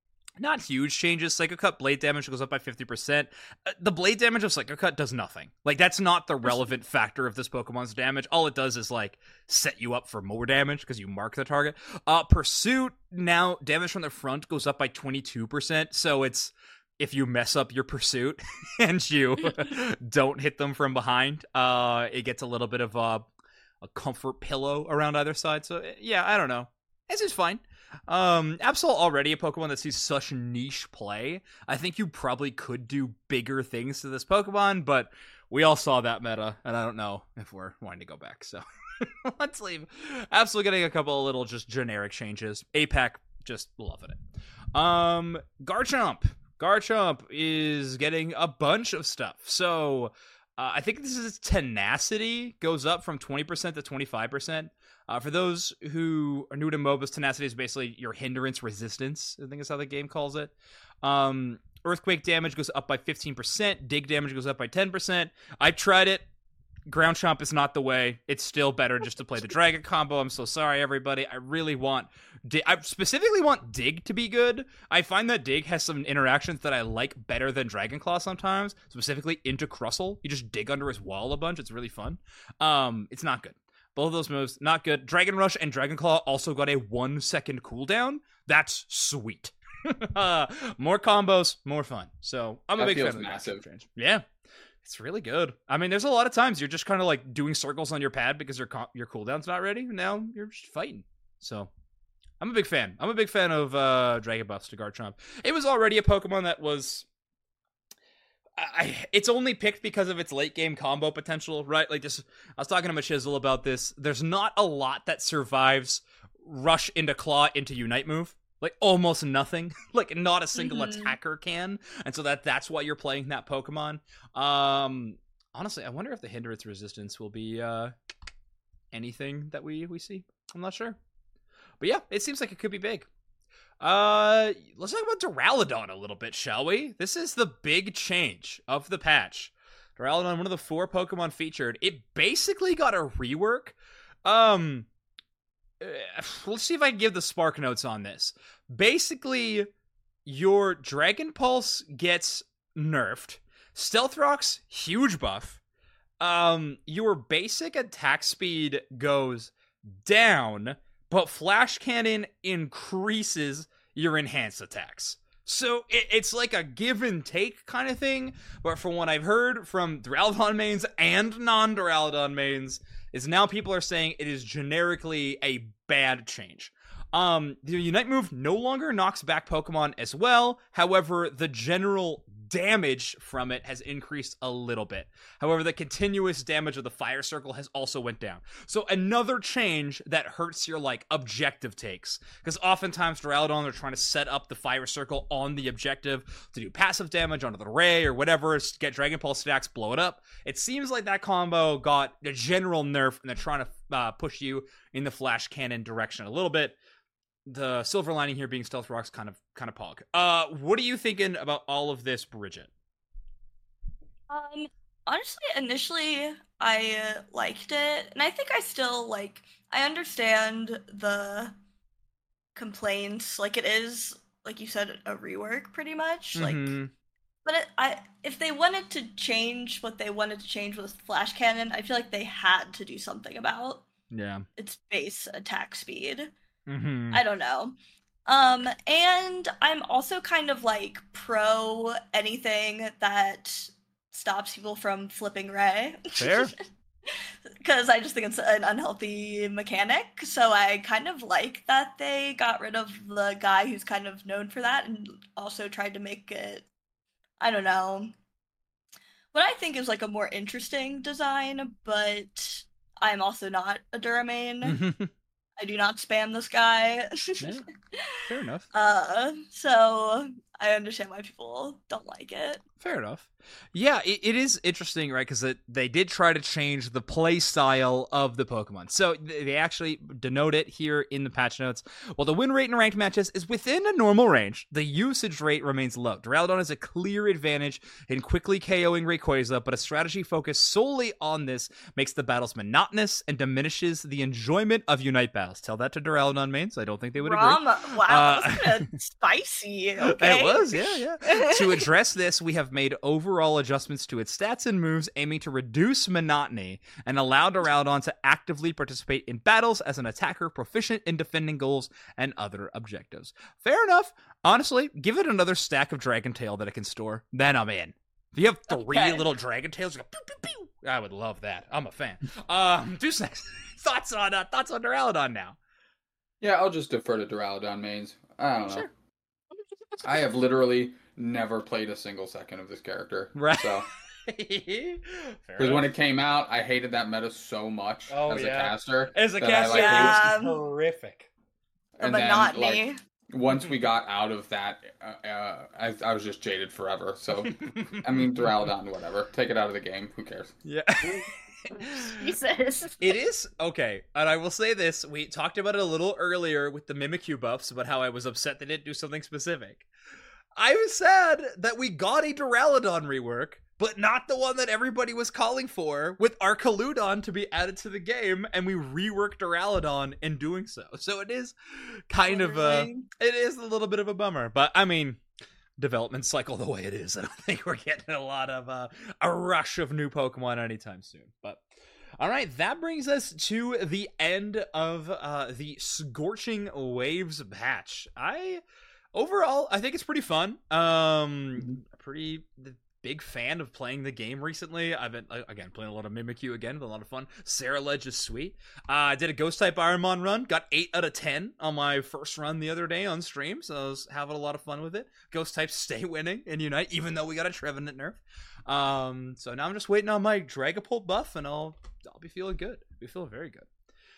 Not huge changes. Psycho Cut blade damage goes up by fifty percent. Uh, the blade damage of Psycho Cut does nothing. Like, that's not the relevant factor of this Pokemon's damage. All it does is, like, set you up for more damage because you mark the target. Uh, Pursuit, now, damage from the front goes up by twenty-two percent. So it's, if you mess up your Pursuit and you don't hit them from behind, uh, it gets a little bit of a, a comfort pillow around either side. So, yeah, I don't know. This is fine. Um, Absol already a Pokemon that sees such niche play. I think you probably could do bigger things to this Pokemon, but we all saw that meta, and I don't know if we're wanting to go back, so let's leave. Absol getting a couple of little just generic changes. A PAC, just loving it. Um, Garchomp. Garchomp is getting a bunch of stuff. So, uh, I think this is Tenacity goes up from twenty percent to twenty-five percent. Uh, for those who are new to MOBAs, Tenacity is basically your hindrance resistance, I think is how the game calls it. Um, Earthquake damage goes up by fifteen percent. Dig damage goes up by ten percent. I tried it. Ground Chomp is not the way. It's still better just to play the Dragon combo. I'm so sorry, everybody. I really want... Dig- I specifically want Dig to be good. I find that Dig has some interactions that I like better than Dragon Claw sometimes, specifically into Crustle. You just dig under his wall a bunch. It's really fun. Um, it's not good. Both of those moves, not good. Dragon Rush and Dragon Claw also got a one second cooldown. That's sweet. uh, more combos, more fun. So I'm a that big feels fan massive. of the change. Yeah, it's really good. I mean, there's a lot of times you're just kind of like doing circles on your pad because your co- your cooldown's not ready. Now you're just fighting. So I'm a big fan. I'm a big fan of uh, Dragon Buffs to Garchomp. It was already a Pokemon that was... I, it's only picked because of its late game combo potential, right? Like, just I was talking to Machisel about this. There's not a lot that survives Rush into Claw into Unite move. Like, almost nothing. Like, not a single mm-hmm. attacker can. And so that that's why you're playing that Pokemon. Um, honestly, I wonder if the hindrance resistance will be uh, anything that we, we see. I'm not sure. But yeah, it seems like it could be big. Uh, let's talk about Duraludon a little bit, shall we? This is the big change of the patch. Duraludon, one of the four Pokemon featured. It basically got a rework. Um, uh, let's see if I can give the spark notes on this. Basically, your Dragon Pulse gets nerfed. Stealth Rock's huge buff. Um, your basic attack speed goes down, but Flash Cannon increases your enhanced attacks. So it, it's like a give and take kind of thing, but from what I've heard from Duraludon mains and non-Duraludon mains, is now people are saying it is generically a bad change. Um, the Unite move no longer knocks back Pokemon as well. However, the general damage from it has increased a little bit. However, the continuous damage of the Fire Circle has also went down. So another change that hurts your, like, objective takes. Because oftentimes Duraludon are trying to set up the Fire Circle on the objective to do passive damage onto the Ray or whatever, get Dragon Pulse stacks, blow it up. It seems like that combo got a general nerf and they're trying to uh, push you in the Flash Cannon direction a little bit. The silver lining here being Stealth Rock's kind of kind of pog. Uh, what are you thinking about all of this, Bridget? Um, honestly, initially I uh, liked it, and I think I still like. I understand the complaints. Like, it is, like you said, a rework, pretty much. Like, mm-hmm. but it, I if they wanted to change what they wanted to change with Flash Cannon, I feel like they had to do something about yeah its base attack speed. Mm-hmm. I don't know. Um, and I'm also kind of like pro anything that stops people from flipping Ray. Fair. Because I just think it's an unhealthy mechanic. So I kind of like that they got rid of the guy who's kind of known for that and also tried to make it, I don't know, what I think is like a more interesting design, but I'm also not a Duramain. I do not spam this guy. Yeah, fair enough. Uh, so I understand why people don't like it. Fair enough. Yeah, it, it is interesting, right? Because they did try to change the play style of the Pokemon. So they actually denote it here in the patch notes. While the win rate in ranked matches is within a normal range, the usage rate remains low. Duraludon has a clear advantage in quickly KOing Rayquaza, but a strategy focused solely on this makes the battles monotonous and diminishes the enjoyment of Unite battles. Tell that to Duraludon mains. I don't think they would Rama, agree. Wow, Uh, that's kind of spicy. Okay. It was, yeah, yeah. To address this, we have made overall adjustments to its stats and moves aiming to reduce monotony and allow Duraludon to actively participate in battles as an attacker proficient in defending goals and other objectives. Fair enough. Honestly, give it another stack of Dragon Tail that it can store, then I'm in. If you have three Okay. little Dragon Tails, you go pew, pew, pew. I would love that. I'm a fan. Um, Deuce next. thoughts on uh, thoughts on Duraludon now? Yeah, I'll just defer to Duraludon mains. I don't know. Sure. I have literally never played a single second of this character. Right. So, because when it came out, I hated that meta so much Oh, as yeah. a caster. As a that I, caster, like, Yeah. it was horrific. The and then, monotony. like, once we got out of that, uh, uh, I, I was just jaded forever. So, I mean, Duraludon, whatever. Take it out of the game. Who cares? Yeah. Jesus. It is okay, and I will say this: we talked about it a little earlier with the Mimikyu buffs, about how I was upset they didn't do something specific. I was sad that we got a Duraludon rework, but not the one that everybody was calling for, with Archaludon to be added to the game, and we reworked Duraludon in doing so. So it is kind of a, it is a little bit of a bummer, but I mean, development cycle the way it is, I don't think we're getting a lot of uh, a rush of new Pokemon anytime soon. But all right, that brings us to the end of uh, the Scorching Waves patch. I overall, I think it's pretty fun. Um, pretty big fan of playing the game recently. I've been again playing a lot of Mimikyu again, with a lot of fun. Sarah Ledge is sweet. Uh, I did a Ghost type Ironmon run, got eight out of ten on my first run the other day on stream, so I was having a lot of fun with it. Ghost types stay winning in Unite, even though we got a Trevenant nerf. Um, so now I'm just waiting on my Dragapult buff, and I'll I'll be feeling good. Be feeling very good.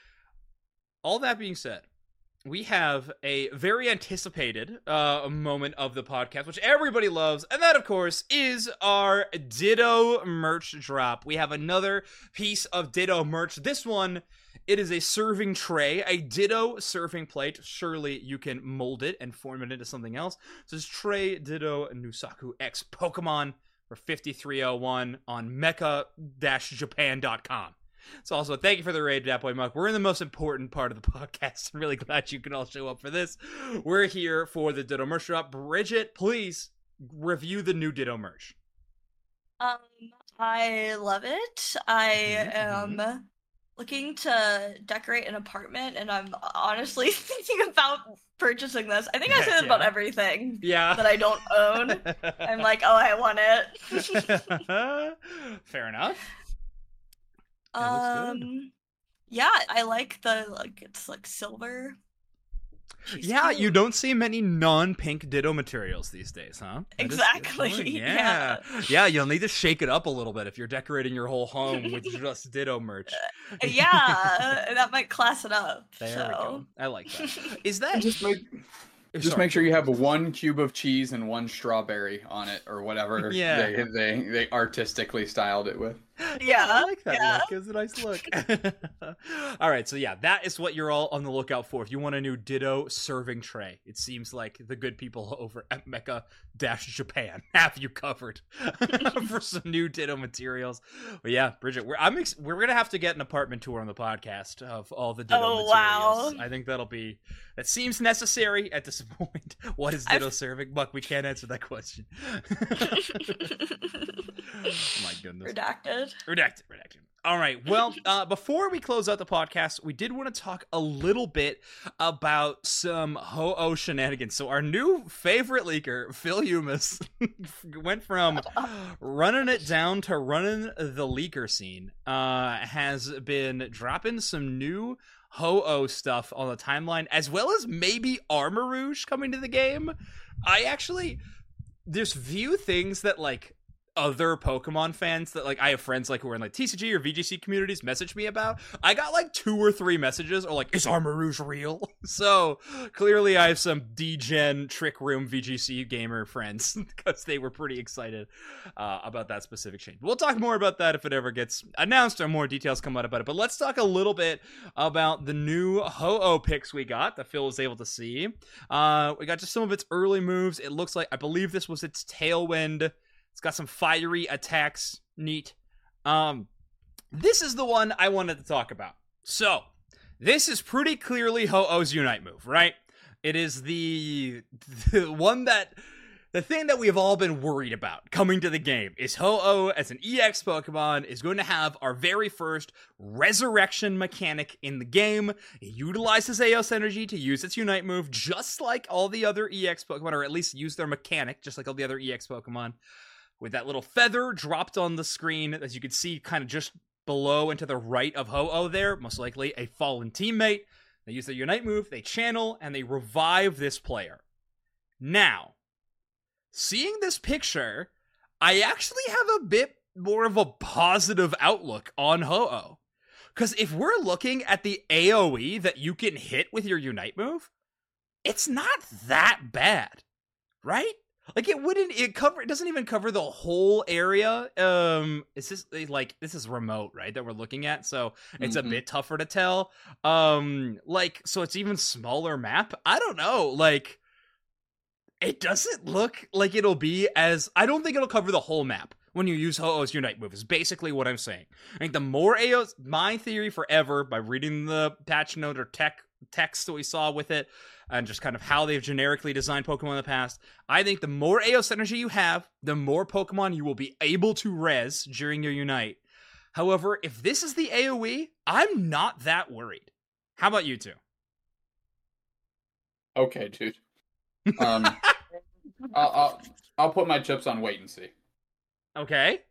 All that being said, we have a very anticipated uh, moment of the podcast, which everybody loves, and that, of course, is our Ditto merch drop. We have another piece of Ditto merch. This one, it is a serving tray, a Ditto serving plate. Surely you can mold it and form it into something else. So this Tray Ditto Nusaku X Pokemon for fifty-three oh one on mecha dash japan dot com. So also, thank you for the raid, Dat Boy Muck. We're in the most important part of the podcast. I'm really glad you can all show up for this. We're here for the Ditto merch drop. Bridget, please review the new Ditto merch. Um, I love it. I Mm-hmm. am looking to decorate an apartment, and I'm honestly thinking about purchasing this. I think I said Yeah. about everything Yeah. that I don't own. I'm like, oh, I want it. Fair enough. It looks good. Um, yeah, I like the like it's like silver. She's yeah, cute. you don't see many non-pink Ditto materials these days, huh? That Exactly. is, yeah. yeah. Yeah, you'll need to shake it up a little bit if you're decorating your whole home with just Ditto merch. Yeah, that might class it up. There so. we go. I like that. Is that Just make just Sorry. make sure you have one cube of cheese and one strawberry on it, or whatever Yeah. they they they artistically styled it with. Yeah, I like that yeah. look. It's a nice look. All right, so yeah, that is what you're all on the lookout for. If you want a new Ditto serving tray, it seems like the good people over at Mecha Japan have you covered for some new Ditto materials. But yeah, Bridget, we're I'm ex- we're gonna have to get an apartment tour on the podcast of all the Ditto Oh, materials. wow. I think that'll be that seems necessary at this point. What is Ditto I've- serving? Buck, we can't answer that question. Oh my goodness. Redacted. Redacted, redacted. All right. Well, uh, before we close out the podcast, we did want to talk a little bit about some Ho-Oh shenanigans. So our new favorite leaker, Phil Humus, went from running it down to running the leaker scene. Uh, has been dropping some new Ho-Oh stuff on the timeline, as well as maybe Armor Rouge coming to the game. I actually, there's few things that like other Pokemon fans that like I have friends like who are in like T C G or V G C communities message me about. I got like two or three messages or like, is Armor Rouge real? So clearly I have some D-Gen Trick Room V G C gamer friends because they were pretty excited uh, about that specific change. We'll talk more about that if it ever gets announced or more details come out about it. But let's talk a little bit about the new Ho-Oh picks we got that Phil was able to see. Uh, we got just some of its early moves. It looks like, I believe this was its Tailwind. It's got some fiery attacks. Neat. Um, this is the one I wanted to talk about. So, this is pretty clearly Ho-Oh's Unite move, right? It is the, the one that, the thing that we have all been worried about coming to the game is Ho-Oh as an E X Pokemon is going to have our very first resurrection mechanic in the game. It utilizes Eos Energy to use its Unite move just like all the other E X Pokemon, or at least use their mechanic just like all the other E X Pokemon. With that little feather dropped on the screen, as you can see kind of just below and to the right of Ho-Oh there, most likely a fallen teammate. They use their Unite move, they channel, and they revive this player. Now, seeing this picture, I actually have a bit more of a positive outlook on Ho-Oh. Because if we're looking at the A O E that you can hit with your Unite move, it's not that bad, right? Like it wouldn't it cover it doesn't even cover the whole area. Um it's just like this is remote, right? That we're looking at. So it's Mm-hmm. a bit tougher to tell. Um like so it's even smaller map. I don't know. Like it doesn't look like it'll be as I don't think it'll cover the whole map when you use Ho-Oh's Unite move is basically what I'm saying. I think the more A Os my theory forever by reading the patch note or tech text that we saw with it and just kind of how they've generically designed Pokemon in the past, I think the more Eos energy you have, the more Pokemon you will be able to res during your Unite. However, if this is the A O E, I'm not that worried. How about you two? Okay, dude. Um, I'll, I'll I'll put my chips on wait and see. Okay.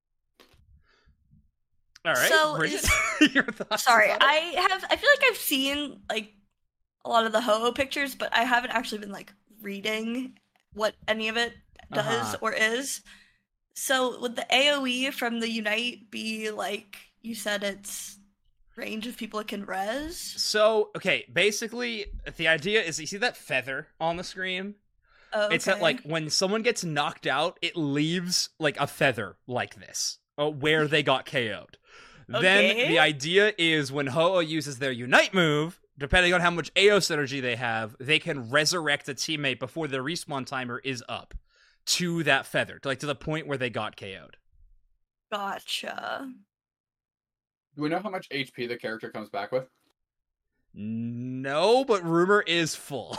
All right. So, Bridget, is- your thoughts? Sorry, about it? I have. I feel like I've seen like a lot of the Ho-Oh pictures, but I haven't actually been like reading what any of it does Uh-huh. or is. So would the A O E from the Unite be like you said? It's range of people it can res. So, okay, basically, the idea is you see that feather on the screen? Oh, It's that, okay. like, when someone gets knocked out, it leaves, like, a feather like this, uh, where they got K O'd. Then Okay. the idea is when Ho-Oh uses their Unite move, depending on how much Eos energy they have, they can resurrect a teammate before their respawn timer is up to that feather, to, like, to the point where they got K O'd. Gotcha. Do we know how much H P the character comes back with? No, but rumor is full.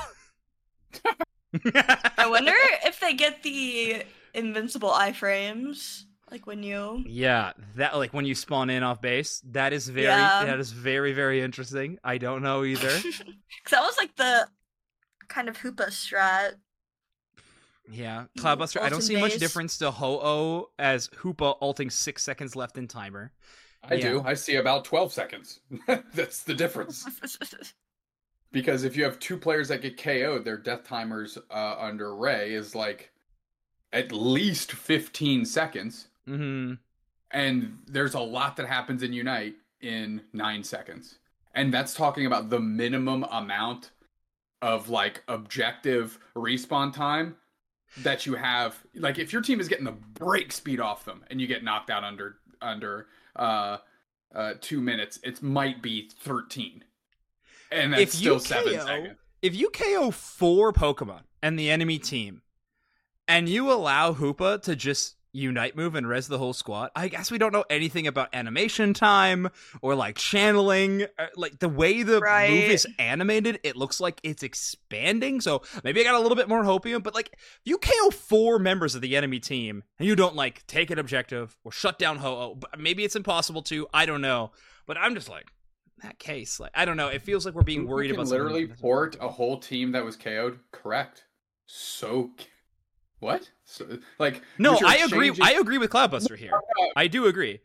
I wonder if they get the invincible iframes, like when you. Yeah, that like when you spawn in off base, that is very Yeah. that is very very interesting. I don't know either. Because that was like the kind of Hoopa strat. Yeah, You Cloudbuster. I don't ult in see much base. difference to Ho-Oh as Hoopa ulting six seconds left in timer. I Yeah. do. I see about twelve seconds. That's the difference. Because if you have two players that get K O'd, their death timers uh, under Ray is like at least fifteen seconds. Mm-hmm. And there's a lot that happens in Unite in nine seconds. And that's talking about the minimum amount of like objective respawn time that you have. Like if your team is getting the break speed off them and you get knocked out under under uh, uh, two minutes, it might be thirteen. And that's if still you seven K O, seconds. If you K O four Pokemon and the enemy team, and you allow Hoopa to just Unite move and res the whole squad, I guess we don't know anything about animation time or like channeling. Like the way the right. move is animated, it looks like it's expanding. So maybe I got a little bit more hopium, but like if you K O four members of the enemy team and you don't like take an objective or shut down Ho-Oh, maybe it's impossible to, I don't know. But I'm just like, in that case, like I don't know. It feels like we're being worried we can about literally port a whole team that was K O'd. Correct. So what? So, like no, I agree. Changing... I agree with Cloudbuster here. I do agree.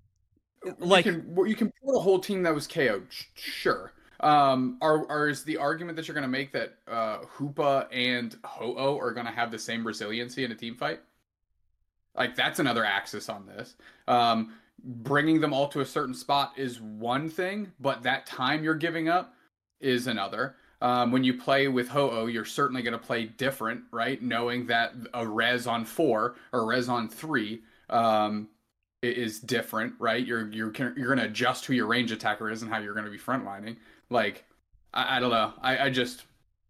Like you can, you can put a whole team that was K O'd. Sure. Um, are, are is the argument that you're going to make that uh, Hoopa and Ho-Oh are going to have the same resiliency in a team fight? Like that's another axis on this. Um, bringing them all to a certain spot is one thing, but that time you're giving up is another. Um, when you play with Ho-Oh, you're certainly going to play different, right? Knowing that a res on four or a res on three um, is different, right? You're you're you're going to adjust who your range attacker is and how you're going to be frontlining. Like, I, I don't know. I, I just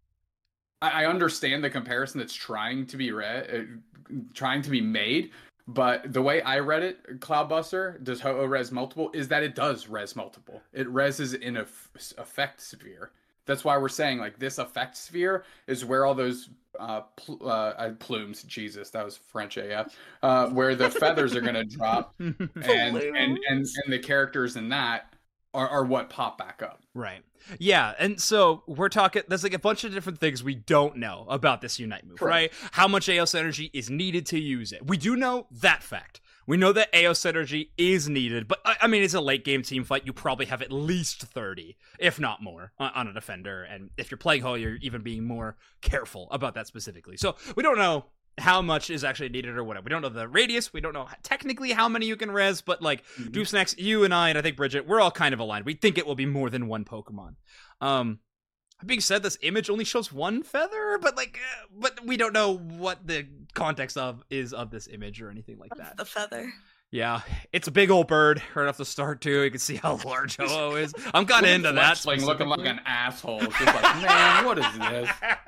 I, I understand the comparison that's trying to be re- uh, trying to be made. But the way I read it, Cloudbuster, does Ho-Oh res multiple, is that it does res multiple. It reses in a f- effect sphere. That's why we're saying, like, this effect sphere is where all those uh, pl- uh, plumes, Jesus, that was French A F, uh, where the feathers are going to drop, and, and, and, and the characters in that are, are what pop back up. Right. Yeah, and so we're talking, there's like a bunch of different things we don't know about this Unite move, right? How much A O S energy is needed to use it. We do know that fact. We know that A O S energy is needed, but I mean, it's a late game team fight. You probably have at least thirty, if not more, on a defender. And if you're playing Ho, you're even being more careful about that specifically. So we don't know how much is actually needed or whatever. We don't know the radius. We don't know technically how many you can res, but like mm-hmm. Dewsnax, you and I, and I think Bridget, we're all kind of aligned. We think it will be more than one Pokemon. Um, being said, this image only shows one feather, but like, uh, but we don't know what the context of is of this image or anything like that. The feather. Yeah, it's a big old bird right off the start too. You can see how large Ho-Oh is. I'm kind of into that. Like looking like an asshole. Just like, man, what is this?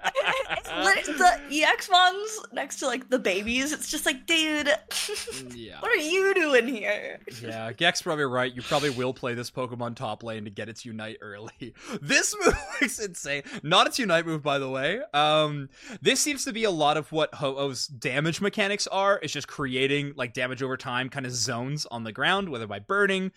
It's the E X ones next to like the babies. It's just like, dude, yeah. What are you doing here? Yeah, Gek's probably right. You probably will play this Pokemon top lane to get its Unite early. This move looks insane. Not its Unite move, by the way. Um, this seems to be a lot of what Ho-Oh's damage mechanics are. It's just creating like damage over time, kind of zones on the ground, whether by burning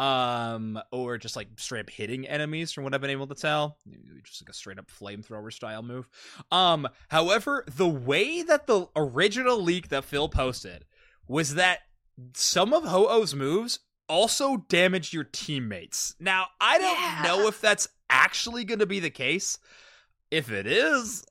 um or just like straight up hitting enemies, from what I've been able to tell. Just like a straight up flamethrower style move. Um however, the way that the original leak that Phil posted was that some of Ho-Oh's moves also damaged your teammates. Now I don't yeah. know if that's actually going to be the case. If it is,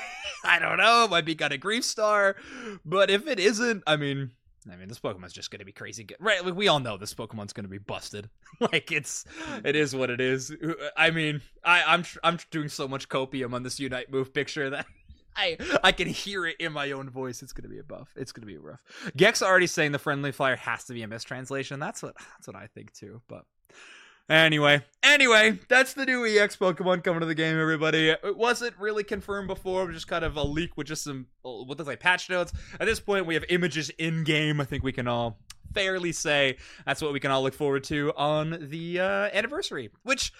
I don't know, it might be kind of Grief Star, but if it isn't, I mean I mean, this Pokemon's just going to be crazy good. Right, like, we all know this Pokemon's going to be busted. Like, it's, it is what it is. I mean, I, I'm I'm doing so much copium on this Unite move picture that I I can hear it in my own voice. It's going to be a buff. It's going to be rough. Gek's already saying the friendly fire has to be a mistranslation. That's what that's what I think too, but... Anyway, anyway, that's the new E X Pokemon coming to the game, everybody. It wasn't really confirmed before, it was just kind of a leak with just some, what looks like patch notes. At this point, we have images in-game. I think we can all fairly say that's what we can all look forward to on the uh, anniversary, which...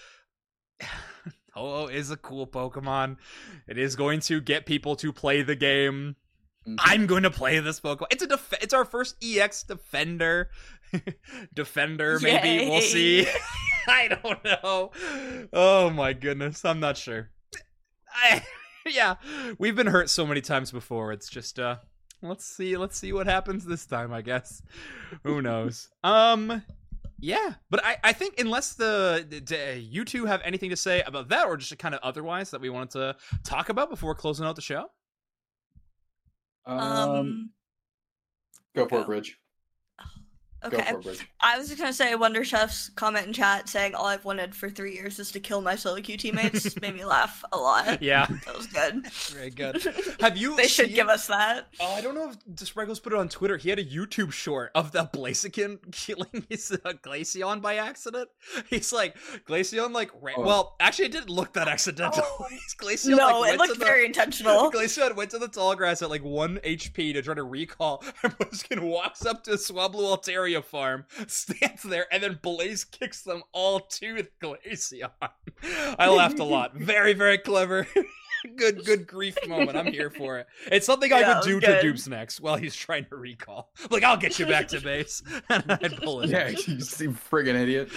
Ho-Oh is a cool Pokemon. It is going to get people to play the game. Mm-hmm. I'm going to play this Pokemon. It's a def- It's our first E X Defender. Defender, maybe. Yay. We'll see. I don't know. Oh my goodness. I'm not sure. I, yeah, we've been hurt so many times before. It's just, uh, let's see. Let's see what happens this time, I guess. Who knows? Um, Yeah, but I, I think unless the, the you two have anything to say about that, or just kind of otherwise that we wanted to talk about before closing out the show. Um, Um, go for go. it, Bridge. Okay. Go for it, Bridge. I was just gonna say, Wonder Chef's comment in chat saying all I've wanted for three years is to kill my solo queue teammates made me laugh a lot. Yeah, that was good. Very good. Have you? They should seen... give us that. Oh, I don't know if Spriggles put it on Twitter. He had a YouTube short of the Blaziken killing his uh, Glaceon by accident. He's like Glaceon, like ran... oh. well, actually, it didn't look that accidental. Oh. Glaceon, no, like, it looked the... very intentional. Glaceon went to the tall grass at like one H P to try to recall, and Blaziken walks up to Swablu Altaria farm, stands there, and then Blaze kicks them all to the Glaceon. I laughed a lot. Very, very clever. good, good grief moment. I'm here for it. It's something I yeah, would do good. to Dupes next while he's trying to recall. Like, I'll get you back to base. And I'd pull it. Yeah, you see, friggin' idiot.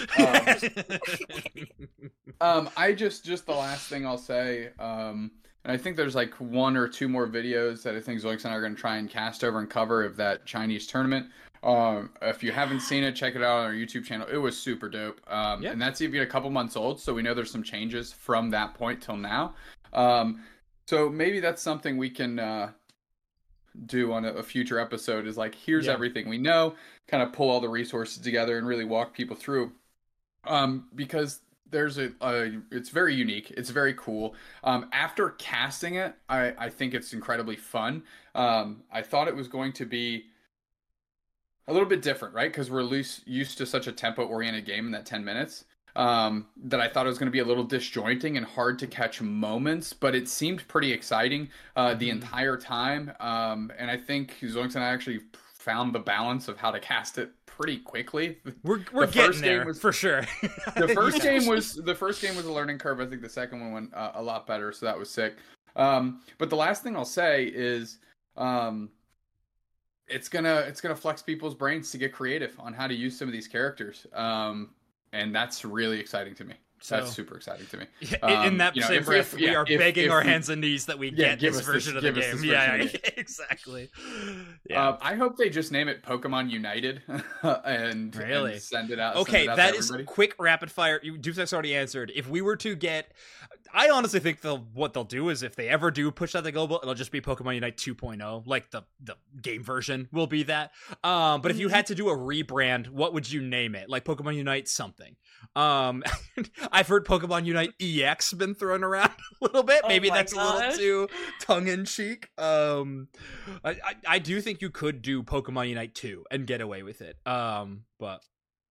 Um, um, I just, just the last thing I'll say, um, and I think there's like one or two more videos that I think Zoinks and I are going to try and cast over and cover of that Chinese tournament. Um, if you haven't seen it, check it out on our YouTube channel. It was super dope. Um, yep. And that's even a couple months old, so we know there's some changes from that point till now. Um, so maybe that's something we can uh, do on a, a future episode is like, here's yeah. everything we know, kind of pull all the resources together and really walk people through. Um, because there's a, a, it's very unique. It's very cool. Um, after casting it, I, I think it's incredibly fun. Um, I thought it was going to be a little bit different, right? Because we're loose, used to such a tempo-oriented game in that ten minutes um, that I thought it was going to be a little disjointing and hard to catch moments, but it seemed pretty exciting uh, the entire time. Um, and I think Zoinks and I actually found the balance of how to cast it pretty quickly. We're we're the getting there was, for sure. the first game was the first game was a learning curve. I think the second one went uh, a lot better, so that was sick. Um, but the last thing I'll say is. Um, It's gonna it's gonna flex people's brains to get creative on how to use some of these characters, um, and that's really exciting to me. So, that's super exciting to me. Um, in that you know, same breath, we, we yeah, are if, begging if our we, hands and knees that we yeah, get this version this, of the game. Version yeah, of yeah, exactly. Yeah. Uh, I hope they just name it Pokemon United and, really? and send it out. Okay, it out that is quick rapid fire. Dupes already answered. If we were to get, I honestly think they'll what they'll do is if they ever do push out the global, it'll just be Pokemon Unite two point oh, like the the game version will be that. Um, but if you had to do a rebrand, what would you name it? Like Pokemon Unite something. Um, I've heard Pokemon Unite E X been thrown around a little bit. Maybe oh that's gosh. a little too tongue in cheek. Um, I, I I do think you could do Pokemon Unite two and get away with it. Um, but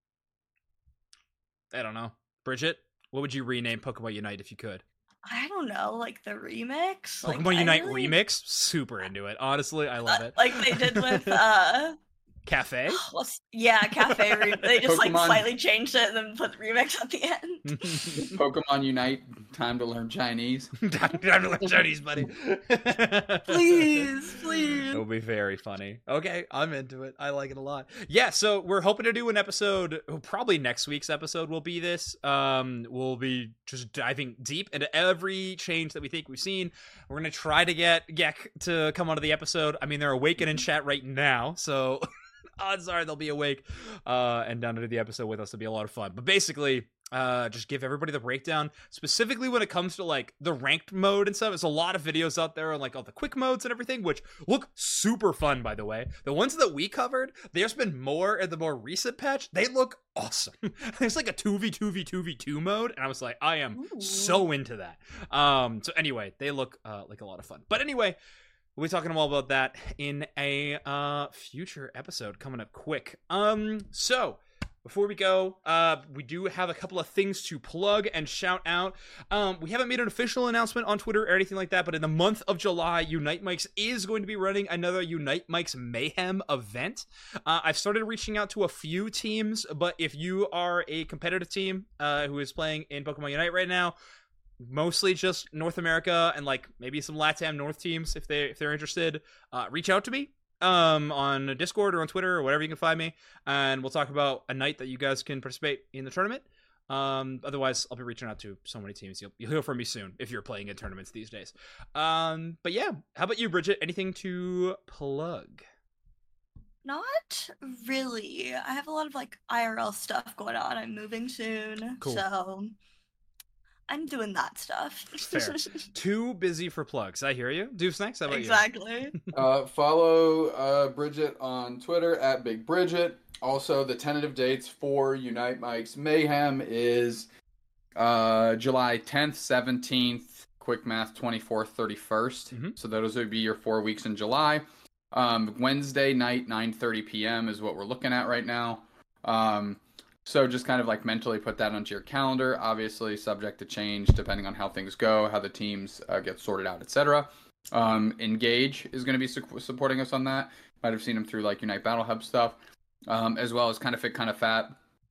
I don't know. Bridget, what would you rename Pokemon Unite if you could? I don't know, like the remix? Pokemon like, Unite really... remix? Super into it. Honestly, I love uh, it. Like they did with uh Cafe? Well, yeah, Cafe. Re- they just Pokemon... like slightly changed it and then put the remix at the end. Pokemon Unite, time to learn Chinese. time to learn Chinese, buddy. please, please. It'll be very funny. Okay, I'm into it. I like it a lot. Yeah, so we're hoping to do an episode, probably next week's episode will be this. Um, we'll be just diving deep into every change that we think we've seen. We're going to try to get Gek to come onto the episode. I mean, they're awakened in chat right now, so... odds are they'll be awake uh, and down to do the episode with us. It'll be a lot of fun. But basically, uh, just give everybody the breakdown, specifically when it comes to like the ranked mode and stuff. There's a lot of videos out there on like all the quick modes and everything, which look super fun, by the way. The ones that we covered, there's been more in the more recent patch. They look awesome. There's like a two v two v two v two mode, and I was like, I am Ooh. so into that. Um, so anyway, they look uh, like a lot of fun. But anyway, we'll be talking all about that in a uh, future episode coming up quick. Um, so before we go, uh, we do have a couple of things to plug and shout out. Um, we haven't made an official announcement on Twitter or anything like that, but in the month of July, Unite Mics is going to be running another Unite Mics Mayhem event. Uh, I've started reaching out to a few teams, but if you are a competitive team uh, who is playing in Pokemon Unite right now, mostly just North America and like maybe some LATAM North teams if they if they're interested, uh, reach out to me um on Discord or on Twitter or whatever you can find me, and we'll talk about a night that you guys can participate in the tournament. Um, otherwise, I'll be reaching out to so many teams. You'll, you'll hear from me soon if you're playing in tournaments these days. Um, but yeah, how about you, Bridget? Anything to plug? Not really. I have a lot of like I R L stuff going on. I'm moving soon, Cool. so I'm doing that stuff. Fair. Too busy for plugs. I hear you. Deuce next. How about exactly. you? uh, follow uh, Bridget on Twitter at Big Bridget. Also, the tentative dates for Unite Mike's Mayhem is uh, July tenth, seventeenth, quick math, twenty-fourth, thirty-first. Mm-hmm. So those would be your four weeks in July. Um, Wednesday night, nine thirty p.m. is what we're looking at right now. Um, so just kind of like mentally put that onto your calendar. Obviously, subject to change depending on how things go, how the teams uh, get sorted out, et cetera. Um, Engage is going to be su- supporting us on that. Might have seen them through like Unite Battle Hub stuff. Um, as well as Kind of Fit, Kind of Fat.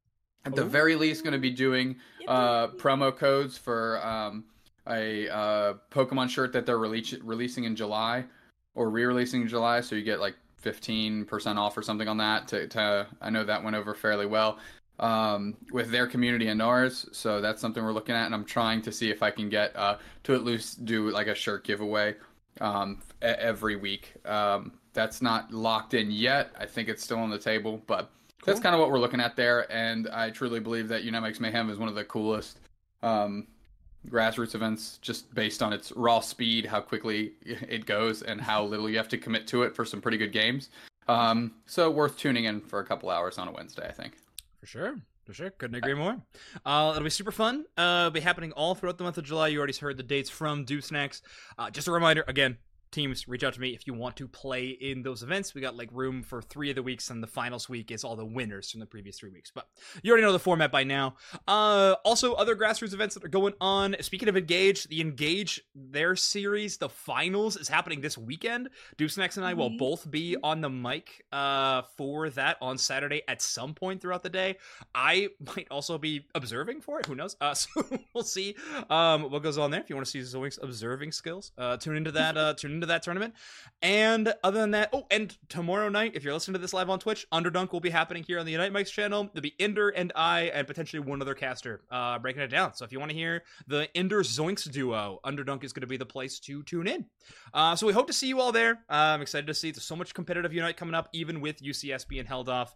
At the Ooh. very least, going to be doing uh, promo codes for um, a uh, Pokemon shirt that they're release- releasing in July, or re-releasing in July, so you get like fifteen percent off or something on that. To, to I know that went over fairly well um, with their community and ours, so that's something we're looking at, and I'm trying to see if I can get uh, to at least do like a shirt giveaway um, every week. Um, That's not locked in yet. I think it's still on the table, but cool. That's kind of what we're looking at there. And I truly believe that Unite Mike's Mayhem is one of the coolest um, grassroots events, just based on its raw speed, how quickly it goes, and how little you have to commit to it for some pretty good games. Um, so worth tuning in for a couple hours on a Wednesday, I think. For sure. For sure. Couldn't agree more. Uh, it'll be super fun. Uh, it'll be happening all throughout the month of July. You already heard the dates from Deuce Next. Uh, just a reminder, again, teams, reach out to me if you want to play in those events. We got like room for three of the weeks, and the finals week is all the winners from the previous three weeks. But you already know the format by now. Uh, also, other grassroots events that are going on. Speaking of Engage, the Engage, their series, the finals, is happening this weekend. Deuce Next and I will both be on the mic uh, for that on Saturday at some point throughout the day. I might also be observing for it. Who knows? Uh, so we'll see um, what goes on there. If you want to see Zoink's observing skills, uh, tune into that. Uh, tune into that tournament. And other than that, oh, and tomorrow night, if you're listening to this live on Twitch, Underdunk will be happening here on the Unite Mike's channel. There'll be Ender and I, and potentially one other caster uh, breaking it down. So if you want to hear the Ender Zoinks duo, Underdunk is going to be the place to tune in. Uh, so we hope to see you all there. Uh, I'm excited to see. There's so much competitive Unite coming up, even with U C S being held off.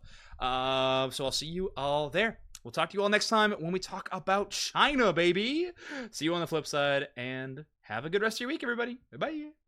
Uh, so I'll see you all there. We'll talk to you all next time when we talk about China, baby. See you on the flip side, and have a good rest of your week, everybody. Bye-bye.